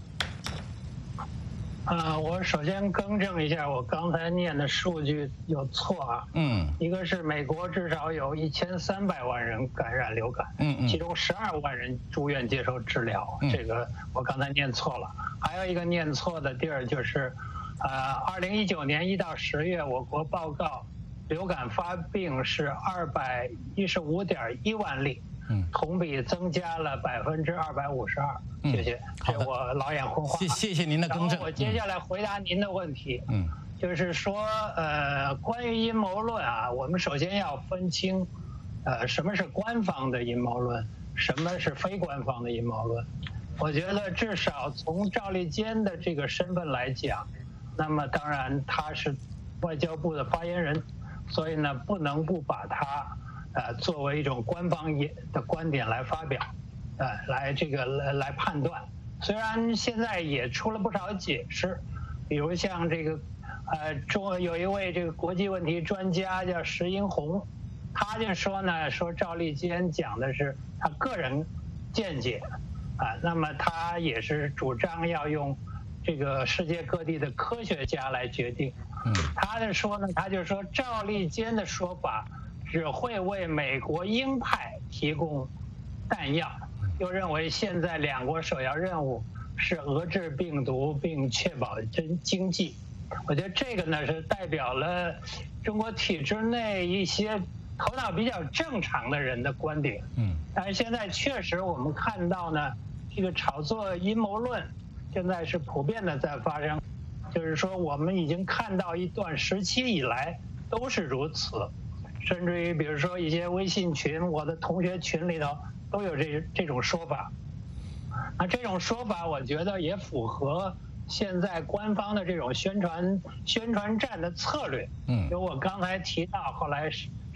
呃，我首先更正一下，我刚才念的数据有错啊。嗯，一个是美国至少有一千三百万人感染流感，嗯嗯，其中十二万人住院接受治疗，嗯、这个我刚才念错了。还有一个念错的地儿就是，呃，二零一九年一到十月，我国报告流感发病是二百一十五点一万例。嗯，同比增加了百分之二百五十二。谢谢，这我老眼昏花。 谢谢谢您的更正。 我接下来回答您的问题。嗯，就是说，呃，关于阴谋论啊，我们首先要分清，呃，什么是官方的阴谋论，什么是非官方的阴谋论。我觉得至少从赵立坚的这个身份来讲，那么当然他是外交部的发言人，所以呢，不能不把他。呃，作为一种官方的观点来发表，呃，来这个来来判断。虽然现在也出了不少解释，比如像这个，呃，中有一位这个国际问题专家叫石英红，他就说呢，说赵立坚讲的是他个人见解，啊、呃，那么他也是主张要用这个世界各地的科学家来决定。嗯，他的说呢，他就说赵立坚的说法。只会为美国鹰派提供弹药，又认为现在两国首要任务是遏制病毒并确保经经济。我觉得这个呢是代表了中国体制内一些头脑比较正常的人的观点。嗯，但是现在确实我们看到呢，这个炒作阴谋论现在是普遍的在发生，就是说我们已经看到一段时期以来都是如此。甚至于，比如说一些微信群，我的同学群里头都有这这种说法。那这种说法，我觉得也符合现在官方的这种宣传宣传战的策略。嗯，就我刚才提到，后来石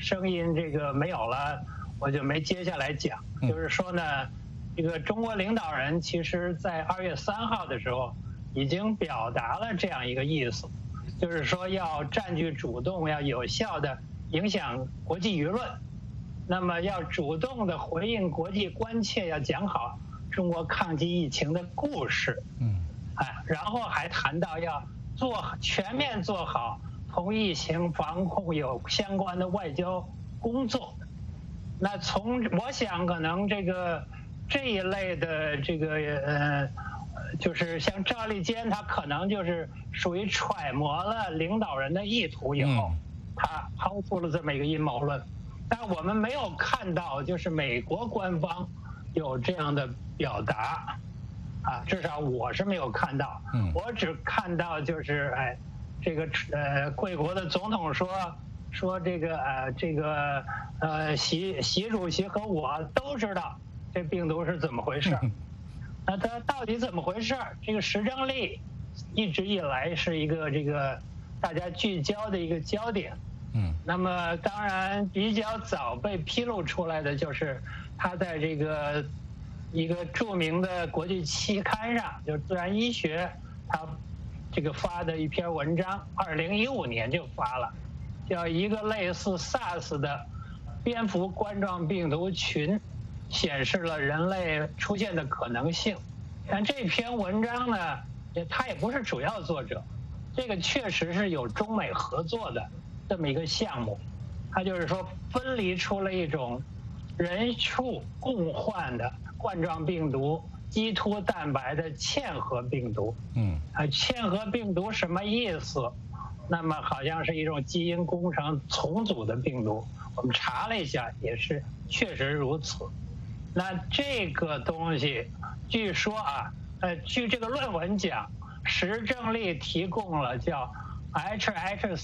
声音这个没有了，我就没接下来讲。就是说呢，这个中国领导人其实在二月三号的时候已经表达了这样一个意思，就是说要占据主动，要有效的影响国际舆论，那么要主动的回应国际关切，要讲好中国抗击疫情的故事。嗯，哎，然后还谈到要做全面做好同疫情防控有相关的外交工作。那从我想可能这个这一类的这个呃，就是像赵立坚，他可能就是属于揣摩了领导人的意图以后，他抛出了这么一个阴谋论。但我们没有看到就是美国官方有这样的表达，啊，至少我是没有看到。我只看到就是哎，这个呃贵国的总统说说这个呃这个呃习习主席和我都知道这病毒是怎么回事，那它到底怎么回事？这个石正丽一直以来是一个这个大家聚焦的一个焦点。嗯，那么当然比较早被披露出来的就是他在这个一个著名的国际期刊上，就是《自然医学》，他这个发的一篇文章，二零一五年就发了，叫一个类似 SARS 的蝙蝠冠状病毒群显示了人类出现的可能性。但这篇文章呢，他也不是主要作者，这个确实是有中美合作的这么一个项目，它就是说分离出了一种人畜共患的冠状病毒基突蛋白的嵌合病毒。嗯，啊，嵌合病毒什么意思？那么好像是一种基因工程重组的病毒，我们查了一下，也是确实如此。那这个东西，据说啊，呃，据这个论文讲，石正丽提供了叫 H H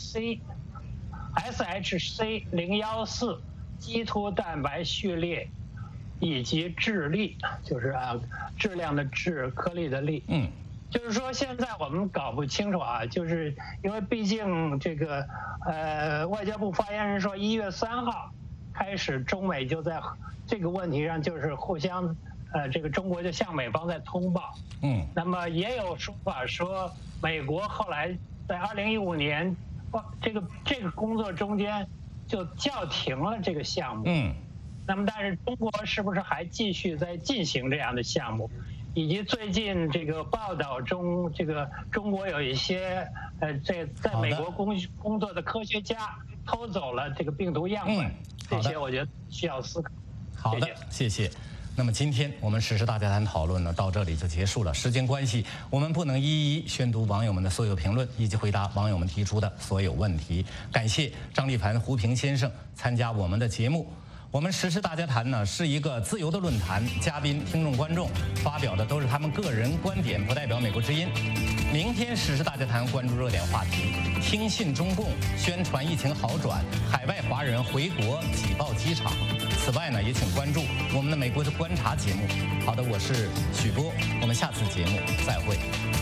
C。S H C 零一四基突蛋白序列以及质粒，就是啊质量的质，颗粒的粒。嗯，就是说现在我们搞不清楚啊，就是因为毕竟这个呃外交部发言人说一月三号开始中美就在这个问题上就是互相呃这个中国就向美方在通报。嗯，那么也有说法说美国后来在二零一五年。这个这个工作中间就叫停了这个项目。嗯，那么但是中国是不是还继续在进行这样的项目？以及最近这个报道中，这个中国有一些呃在在美国工工作的科学家偷走了这个病毒样本，这些我觉得需要思考。 好的，谢谢。那么今天我们时事大家谈讨论呢，到这里就结束了。时间关系，我们不能一一宣读网友们的所有评论以及回答网友们提出的所有问题。感谢张立凡、胡平先生参加我们的节目。我们时事大家谈呢是一个自由的论坛，嘉宾、听众、观众发表的都是他们个人观点，不代表美国之音。明天时事大家谈关注热点话题：听信中共宣传疫情好转，海外华人回国挤爆机场。此外呢，也请关注我们的美国的观察节目。好的，我是许波，我们下次节目再会。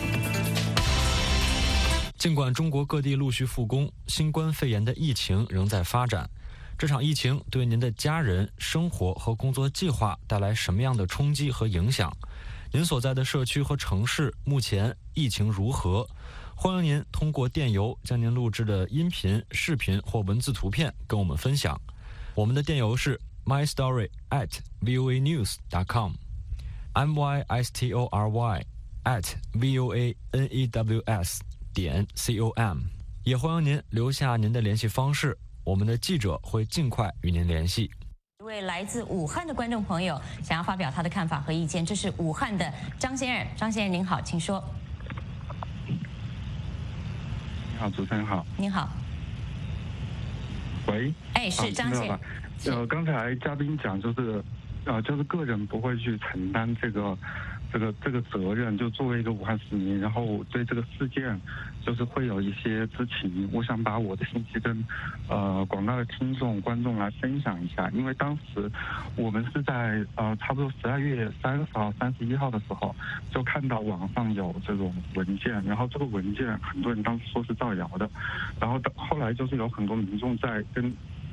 尽管中国各地陆续复工，新冠肺炎的疫情仍在发展。这场疫情对您的家人、生活和工作计划带来什么样的冲击和影响？您所在的社区和城市目前疫情如何？欢迎您通过电邮将您录制的音频、视频或文字图片跟我们分享。我们的电邮是 my story at voa news dot com m y s t o r y at v o a n e w s 点 com。也欢迎您留下您的联系方式，我们的记者会尽快与您联系。 一位来自武汉的观众朋友想要发表他的看法和意见，这是武汉的张先生。张先生您好，请说。 你好，主持人好。 您好。 喂。 哎，是张先生。 呃，刚才嘉宾讲就是，呃，就是个人不会去承担这个。这个这个责任，就作为一个武汉市民，然后对这个事件，就是会有一些知情。我想把我的信息跟呃广大的听众观众来分享一下，因为当时我们是在呃差不多十二月三十号、三十一号的时候，就看到网上有这种文件，然后这个文件很多人当时说是造谣的，然后后来就是有很多民众在跟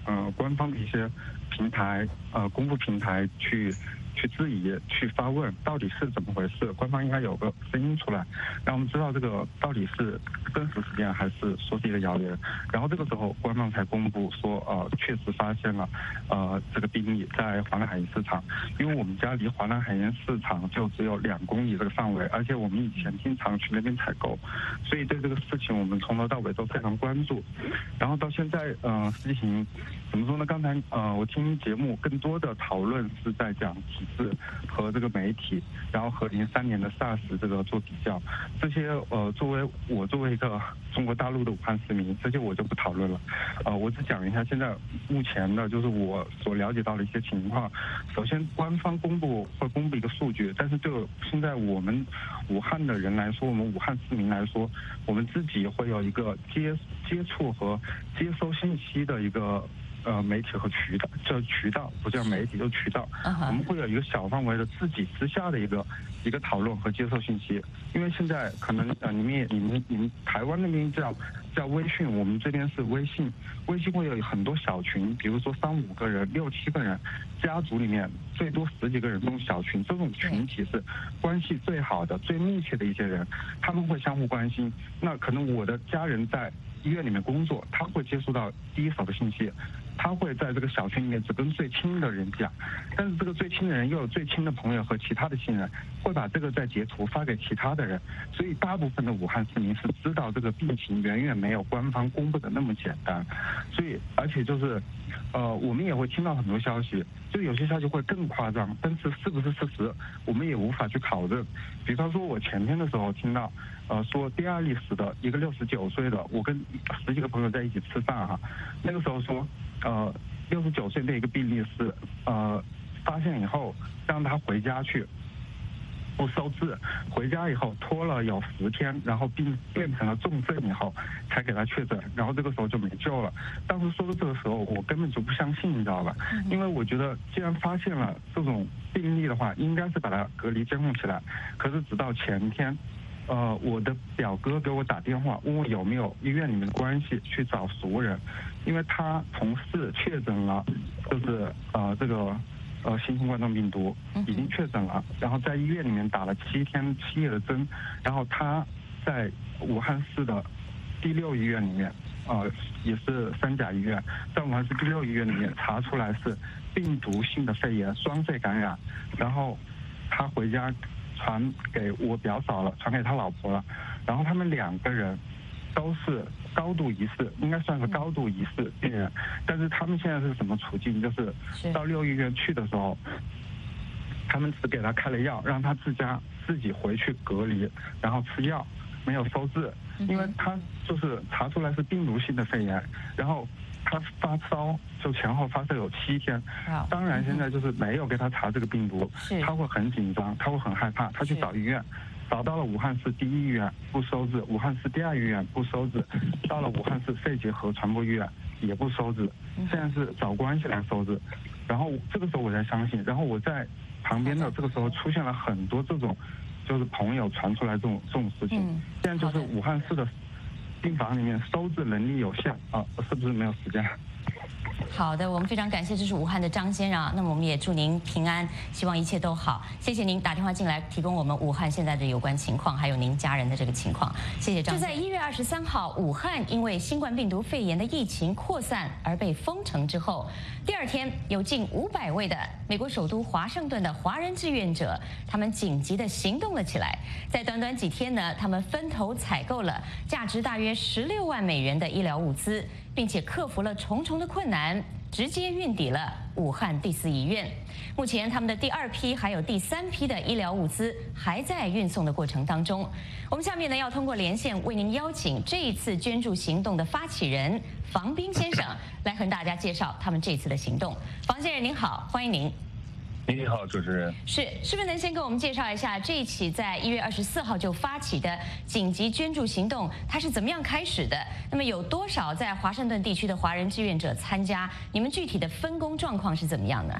呃官方的一些平台呃公布平台去。去质疑、去发问，到底是怎么回事？官方应该有个声音出来，让我们知道这个到底是真实事件还是说是一个谣言。然后这个时候，官方才公布说，呃，确实发现了，呃，这个病例在华南海盐市场。因为我们家离华南海盐市场就只有两公里这个范围，而且我们以前经常去那边采购，所以对这个事情我们从头到尾都非常关注。然后到现在，呃，事情怎么说呢？刚才呃，我听节目更多的讨论是在讲体制和这个媒体，然后和零三年的 SARS 这个做比较。这些呃，作为我作为一个中国大陆的武汉市民，这些我就不讨论了。呃，我只讲一下现在目前的，就是我所了解到的一些情况。首先，官方公布会公布一个数据，但是就现在我们武汉的人来说，我们武汉市民来说，我们自己会有一个接接触和接收信息的一个。呃，媒体和渠道，这渠道不叫媒体，就是渠道。Uh-huh. 我们会有一个小范围的自己私下的一个一个讨论和接受信息。因为现在可能呃，你们也你们你们台湾那边叫叫微信，我们这边是微信。微信会有很多小群，比如说三五个人、六七个人，家族里面最多十几个人这种小群，这种群体是关系最好的、最密切的一些人，他们会相互关心。那可能我的家人在医院里面工作，他会接触到第一手的信息。他会在这个小群里面只跟最亲的人讲，但是这个最亲的人又有最亲的朋友和其他的亲人，会把这个再截图发给其他的人，所以大部分的武汉市民是知道这个病情远远没有官方公布的那么简单，所以而且就是，呃，我们也会听到很多消息，就有些消息会更夸张，但是是不是事实，我们也无法去考证。比方说，我前天的时候听到，呃，说第二例死的一个六十九岁的，我跟十几个朋友在一起吃饭哈，那个时候说。呃，六十九岁的一个病例是，呃，发现以后让他回家去，不收治，回家以后拖了有十天，然后病变成了重症以后才给他确诊，然后这个时候就没救了。当时说的这个时候，我根本就不相信，你知道吧？因为我觉得既然发现了这种病例的话，应该是把它隔离监控起来。可是直到前天。呃，我的表哥给我打电话，问我有没有医院里面的关系去找熟人，因为他同事确诊了，就是呃这个呃新型冠状病毒已经确诊了，然后在医院里面打了七天七夜的针，然后他在武汉市的第六医院里面，呃也是三甲医院，在武汉市第六医院里面查出来是病毒性的肺炎双肺感染，然后他回家。传给我表嫂了，传给他老婆了，然后他们两个人都是高度疑似，应该算是高度疑似病人，但是他们现在是什么处境？就是到六医院去的时候，他们只给他开了药，让他自家自己回去隔离，然后吃药，没有收治，因为他就是查出来是病毒性的肺炎，然后。他发烧，就前后发烧有七天。当然，现在就是没有给他查这个病毒，他会很紧张，他会很害怕，他去找医院，找到了武汉市第一医院不收治，武汉市第二医院不收治，到了武汉市肺结核传播医院也不收治，现在是找关系来收治。然后这个时候我才相信，然后我在旁边的这个时候出现了很多这种，就是朋友传出来这种这种事情。现在就是武汉市的。病房里面收治能力有限啊，是不是没有时间？ 好的，我们非常感谢，这是武汉的张先生。那么我们也祝您平安，希望一切都好。谢谢您打电话进来，提供我们武汉现在的有关情况，还有您家人的这个情况。谢谢张先生。就在一月二十三号，武汉因为新冠病毒肺炎的疫情扩散而被封城之后，第二天有近五百位的美国首都华盛顿的华人志愿者，他们紧急的行动了起来。在短短几天呢，他们分头采购了价值大约十六万美元的医疗物资，并且克服了重重的困难，直接运抵了武汉第四医院。目前他们的第二批还有第三批的医疗物资还在运送的过程当中。我们下面呢要通过连线为您邀请这一次捐助行动的发起人房斌先生来和大家介绍他们这次的行动。房先生您好，欢迎您。 你好，主持人。 是，是不是能先给我们介绍一下这一起在一月二十四号就发起的紧急捐助行动，它是怎么样开始的？那么有多少在华盛顿地区的华人志愿者参加？你们具体的分工状况是怎么样呢？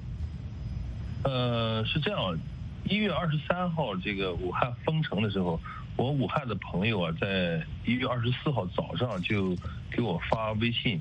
呃，是这样，一月二十三号这个武汉封城的时候，我武汉的朋友啊，在一月二十四号早上就给我发微信。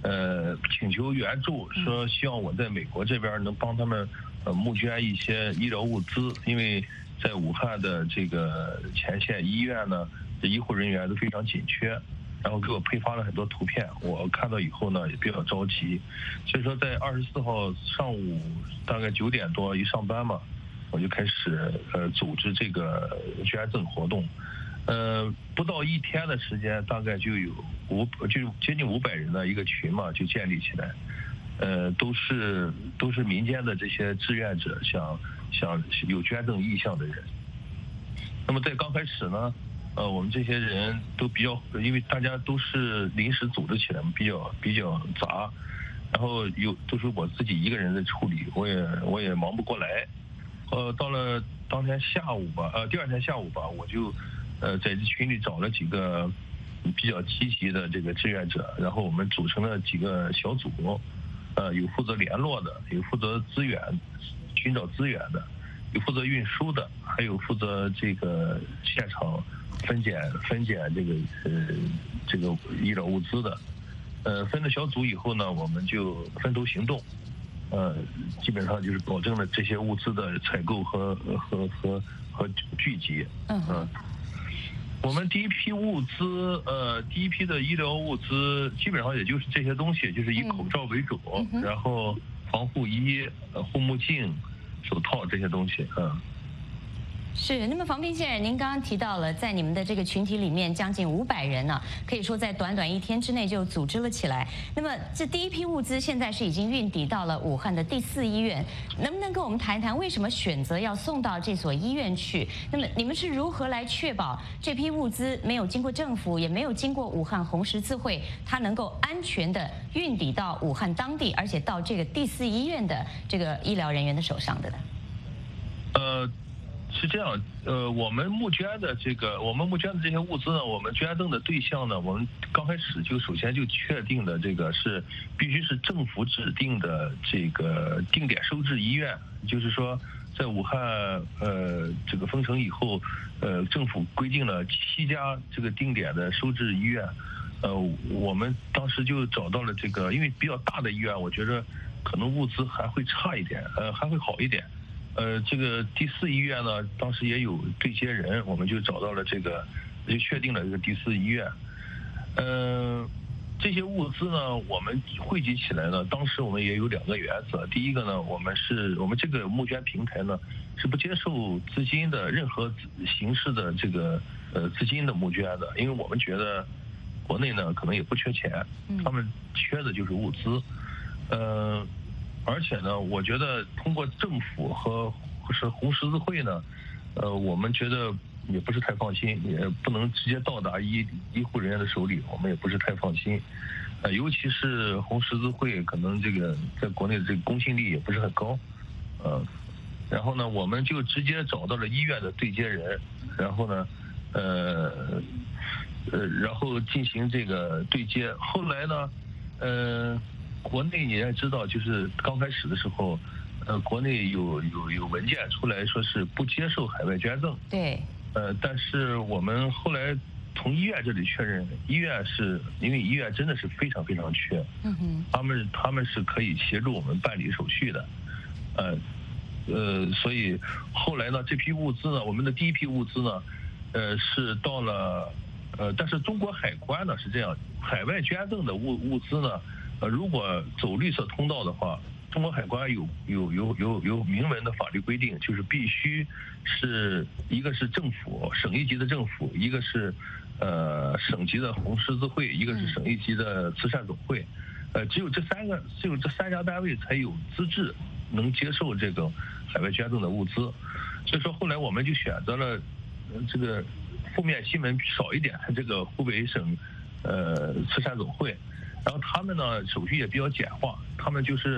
呃，请求援助，说希望我在美国这边能帮他们呃募捐一些医疗物资，因为在武汉的这个前线医院呢，这医护人员都非常紧缺，然后给我配发了很多图片，我看到以后呢也比较着急，所以说在二十四号上午大概九点多一上班嘛，我就开始呃组织这个捐赠活动。呃，不到一天的时间，大概就有五，就接近五百人的一个群嘛，就建立起来。呃，都是都是民间的这些志愿者，想想有捐赠意向的人。那么在刚开始呢，呃，我们这些人都比较，因为大家都是临时组织起来，比较比较杂，然后有都是我自己一个人在处理，我也我也忙不过来。呃，到了当天下午吧，呃，第二天下午吧，我就。呃，在这群里找了几个比较积极的这个志愿者，然后我们组成了几个小组，呃，有负责联络的，有负责资源寻找资源的，有负责运输的，还有负责这个现场分拣分拣这个呃这个医疗物资的。呃，分了小组以后呢，我们就分头行动，呃，基本上就是保证了这些物资的采购和和和和聚集。嗯。呃我们第一批物资，呃，第一批的医疗物资基本上也就是这些东西，就是以口罩为主，嗯、然后防护衣、呃护目镜、手套这些东西，嗯。 是，那么房斌先生，您刚刚提到了，在你们的这个群体里面，将近五百人呢、啊，可以说在短短一天之内就组织了起来。那么这第一批物资现在是已经运抵到了武汉的第四医院，能不能跟我们谈一谈为什么选择要送到这所医院去？那么你们是如何来确保这批物资没有经过政府，也没有经过武汉红十字会，它能够安全的运抵到武汉当地，而且到这个第四医院的这个医疗人员的手上的呢？ 呃。是这样，呃，我们募捐的这个，我们募捐的这些物资呢，我们捐赠的对象呢，我们刚开始就首先就确定的这个是必须是政府指定的这个定点收治医院，就是说，在武汉呃这个封城以后，呃，政府规定了七家这个定点的收治医院，呃，我们当时就找到了这个，因为比较大的医院，我觉得可能物资还会差一点，呃，还会好一点。呃，这个第四医院呢，当时也有对接人，我们就找到了这个，就确定了这个第四医院。呃，这些物资呢，我们汇集起来呢，当时我们也有两个原则。第一个呢，我们是我们这个募捐平台呢，是不接受资金的任何形式的这个呃资金的募捐的，因为我们觉得国内呢可能也不缺钱，他们缺的就是物资。呃。而且呢，我觉得通过政府和是红十字会呢，呃，我们觉得也不是太放心，也不能直接到达医医护人员的手里，我们也不是太放心。呃，尤其是红十字会，可能这个在国内的这个公信力也不是很高，呃，然后呢，我们就直接找到了医院的对接人，然后呢，呃，呃，然后进行这个对接。后来呢，呃。国内你也知道，就是刚开始的时候，呃，国内有有有文件出来说是不接受海外捐赠。 对。 呃，但是我们后来从医院这里确认，医院是因为医院真的是非常非常缺，嗯哼，他们他们是可以协助我们办理手续的，呃，呃，所以后来呢，这批物资呢，我们的第一批物资呢，呃，是到了，呃，但是中国海关呢是这样，海外捐赠的物物资呢。呃，如果走绿色通道的话，中国海关有有有有有明文的法律规定，就是必须是一个是政府省一级的政府，一个是呃省级的红十字会，一个是省一级的慈善总会，呃，只有这三个，只有这三家单位才有资质能接受这个海外捐赠的物资。所以说后来我们就选择了这个负面新闻少一点这个湖北省呃慈善总会。然后他们呢手续也比较简化，他们就是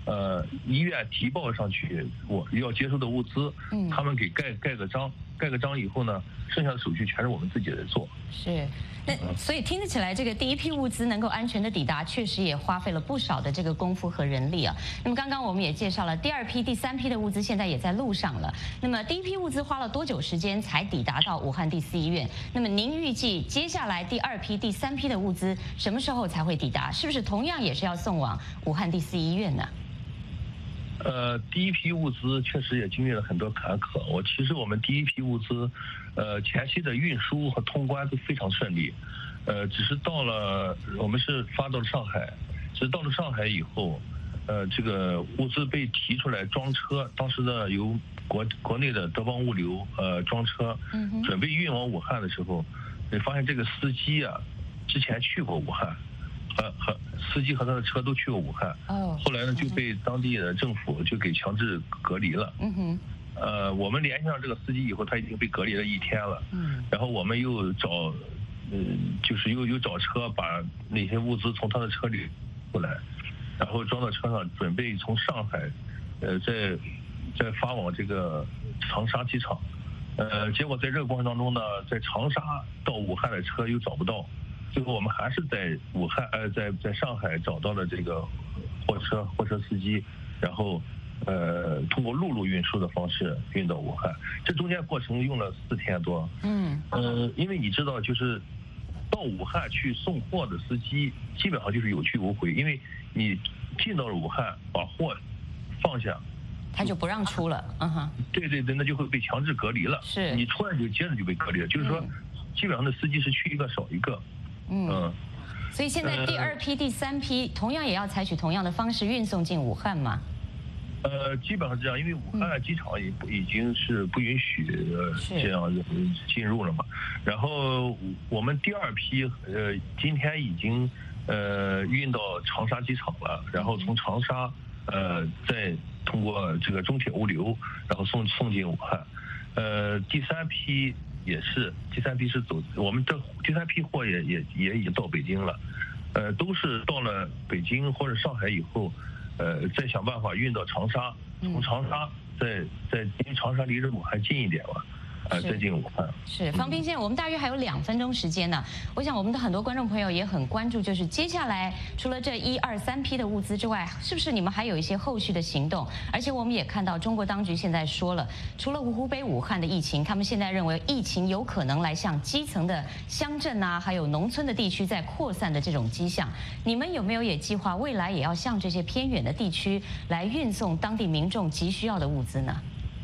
呃，医院提报上去我要接收的物资，嗯，他们给盖盖个章，盖个章以后呢，剩下的手续全是我们自己来做。 是，那所以听得起来，这个第一批物资能够安全的抵达，确实也花费了不少的这个功夫和人力啊。那么刚刚我们也介绍了第二批、第三批的物资现在也在路上了。那么第一批物资花了多久时间才抵达到武汉第四医院？那么您预计接下来第二批、第三批的物资什么时候才会抵达？是不是同样也是要送往武汉第四医院呢？ 呃，第一批物资确实也经历了很多坎坷。我其实我们第一批物资，呃，前期的运输和通关都非常顺利，呃，只是到了我们是发到了上海，只是到了上海以后，呃，这个物资被提出来装车，当时呢由国国内的德邦物流呃装车，准备运往武汉的时候，你发现这个司机啊，之前去过武汉。和和司机和他的车都去过武汉，哦，后来呢就被当地的政府就给强制隔离了。嗯哼，呃，我们联系上这个司机以后，他已经被隔离了一天了。嗯，然后我们又找，嗯，就是又又找车把那些物资从他的车里出来，然后装到车上，准备从上海，呃，再再发往这个长沙机场。呃，结果在这个过程当中呢，在长沙到武汉的车又找不到。最后我们还是在武汉，呃，在在上海找到了这个货车货车司机，然后呃通过陆路运输的方式运到武汉。这中间过程用了四天多。嗯。呃，因为你知道，就是到武汉去送货的司机基本上就是有去无回，因为你进到了武汉，把货放下， 他就不让出了。嗯哼。 对对对，那就会被强制隔离了。 是。 你出来就接着就被隔离了，就是说，基本上的司机是去一个少一个。 嗯，所以现在第二批、呃、第三批同样也要采取同样的方式运送进武汉吗？ 呃，基本上是这样，因为武汉机场也不、嗯、已经是不允许呃这样进入了嘛。然后我们第二批呃今天已经呃运到长沙机场了，然后从长沙呃再通过这个中铁物流，然后送送进武汉。呃，第三批。也是，第三批是走，我们这第三批货也也也已经到北京了，呃，都是到了北京或者上海以后，呃，再想办法运到长沙，从长沙再再因为长沙离着武汉近一点嘛。呃，再进武汉。 是方斌先生，我们大约还有两分钟时间呢。我想我们的很多观众朋友也很关注，就是接下来除了这一二三批的物资之外，是不是你们还有一些后续的行动？而且我们也看到中国当局现在说了，除了湖北武汉的疫情，他们现在认为疫情有可能来向基层的乡镇啊，还有农村的地区在扩散的这种迹象。你们有没有也计划未来也要向这些偏远的地区来运送当地民众急需要的物资呢？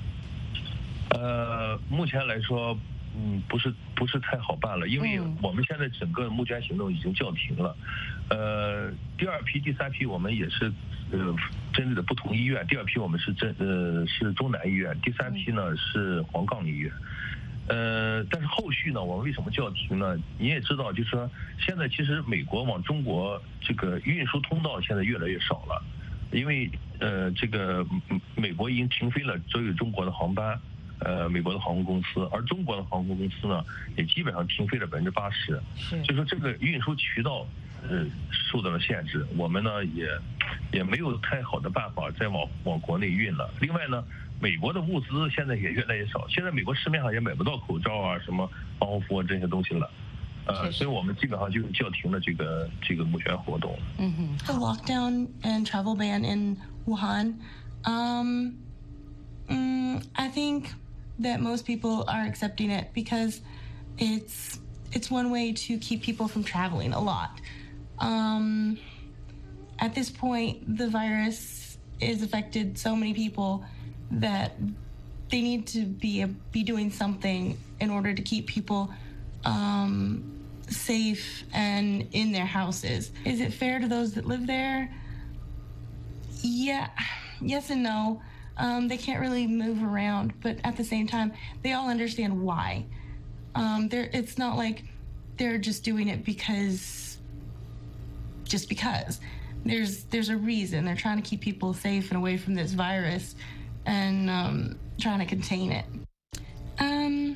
呃，目前来说，嗯，不是不是太好办了，因为我们现在整个募捐行动已经叫停了。呃，第二批、第三批我们也是呃针对的不同医院，第二批我们是针呃是中南医院，第三批呢是黄杠医院。呃，但是后续呢，我们为什么叫停呢？你也知道，就是说现在其实美国往中国这个运输通道现在越来越少了，因为呃这个美国已经停飞了所有中国的航班。呃，美国的航空公司，而中国的航空公司呢，也基本上停飞了百分之八十。所以说这个运输渠道，呃，受到了限制。我们呢也也没有太好的办法再往往国内运了。另外呢，美国的物资现在也越来越少，现在美国市面上也买不到口罩啊、什么防护服这些东西了。呃，所以我们基本上就叫停了这个这个募捐活动。 嗯哼。The lockdown and travel ban in Wuhan, um, mm, I think. That most people are accepting it because it's it's one way to keep people from traveling a lot. Um, at this point, the virus has affected so many people that they need to be be doing something in order to keep people um, safe and in their houses. Is it fair to those that live there? Yeah, yes and no. Um, they can't really move around, but at the same time, they all understand why. Um, it's not like they're just doing it because, just because. There's there's a reason. They're trying to keep people safe and away from this virus, and um, trying to contain it. Um,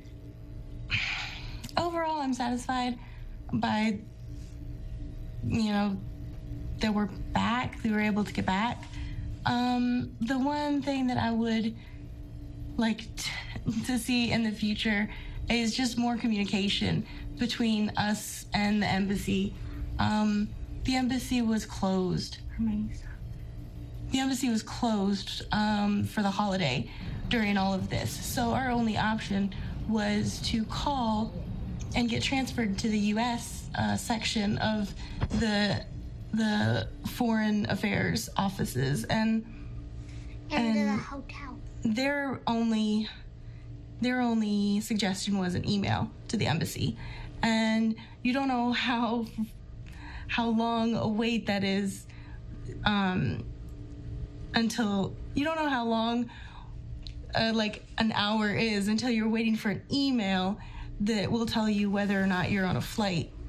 overall, I'm satisfied by, you know, that we're back. We were able to get back. um, the one thing that I would like t- to see in the future is just more communication between us and the embassy. Um, the embassy was closed. The embassy was closed um, for the holiday during all of this. So our only option was to call and get transferred to the U S uh, section of the the foreign affairs offices, and and, and the hotel. Their only their only suggestion was an email to the embassy, and you don't know how how long a wait that is um, until you don't know how long uh, like an hour is until you're waiting for an email that will tell you whether or not you're on a flight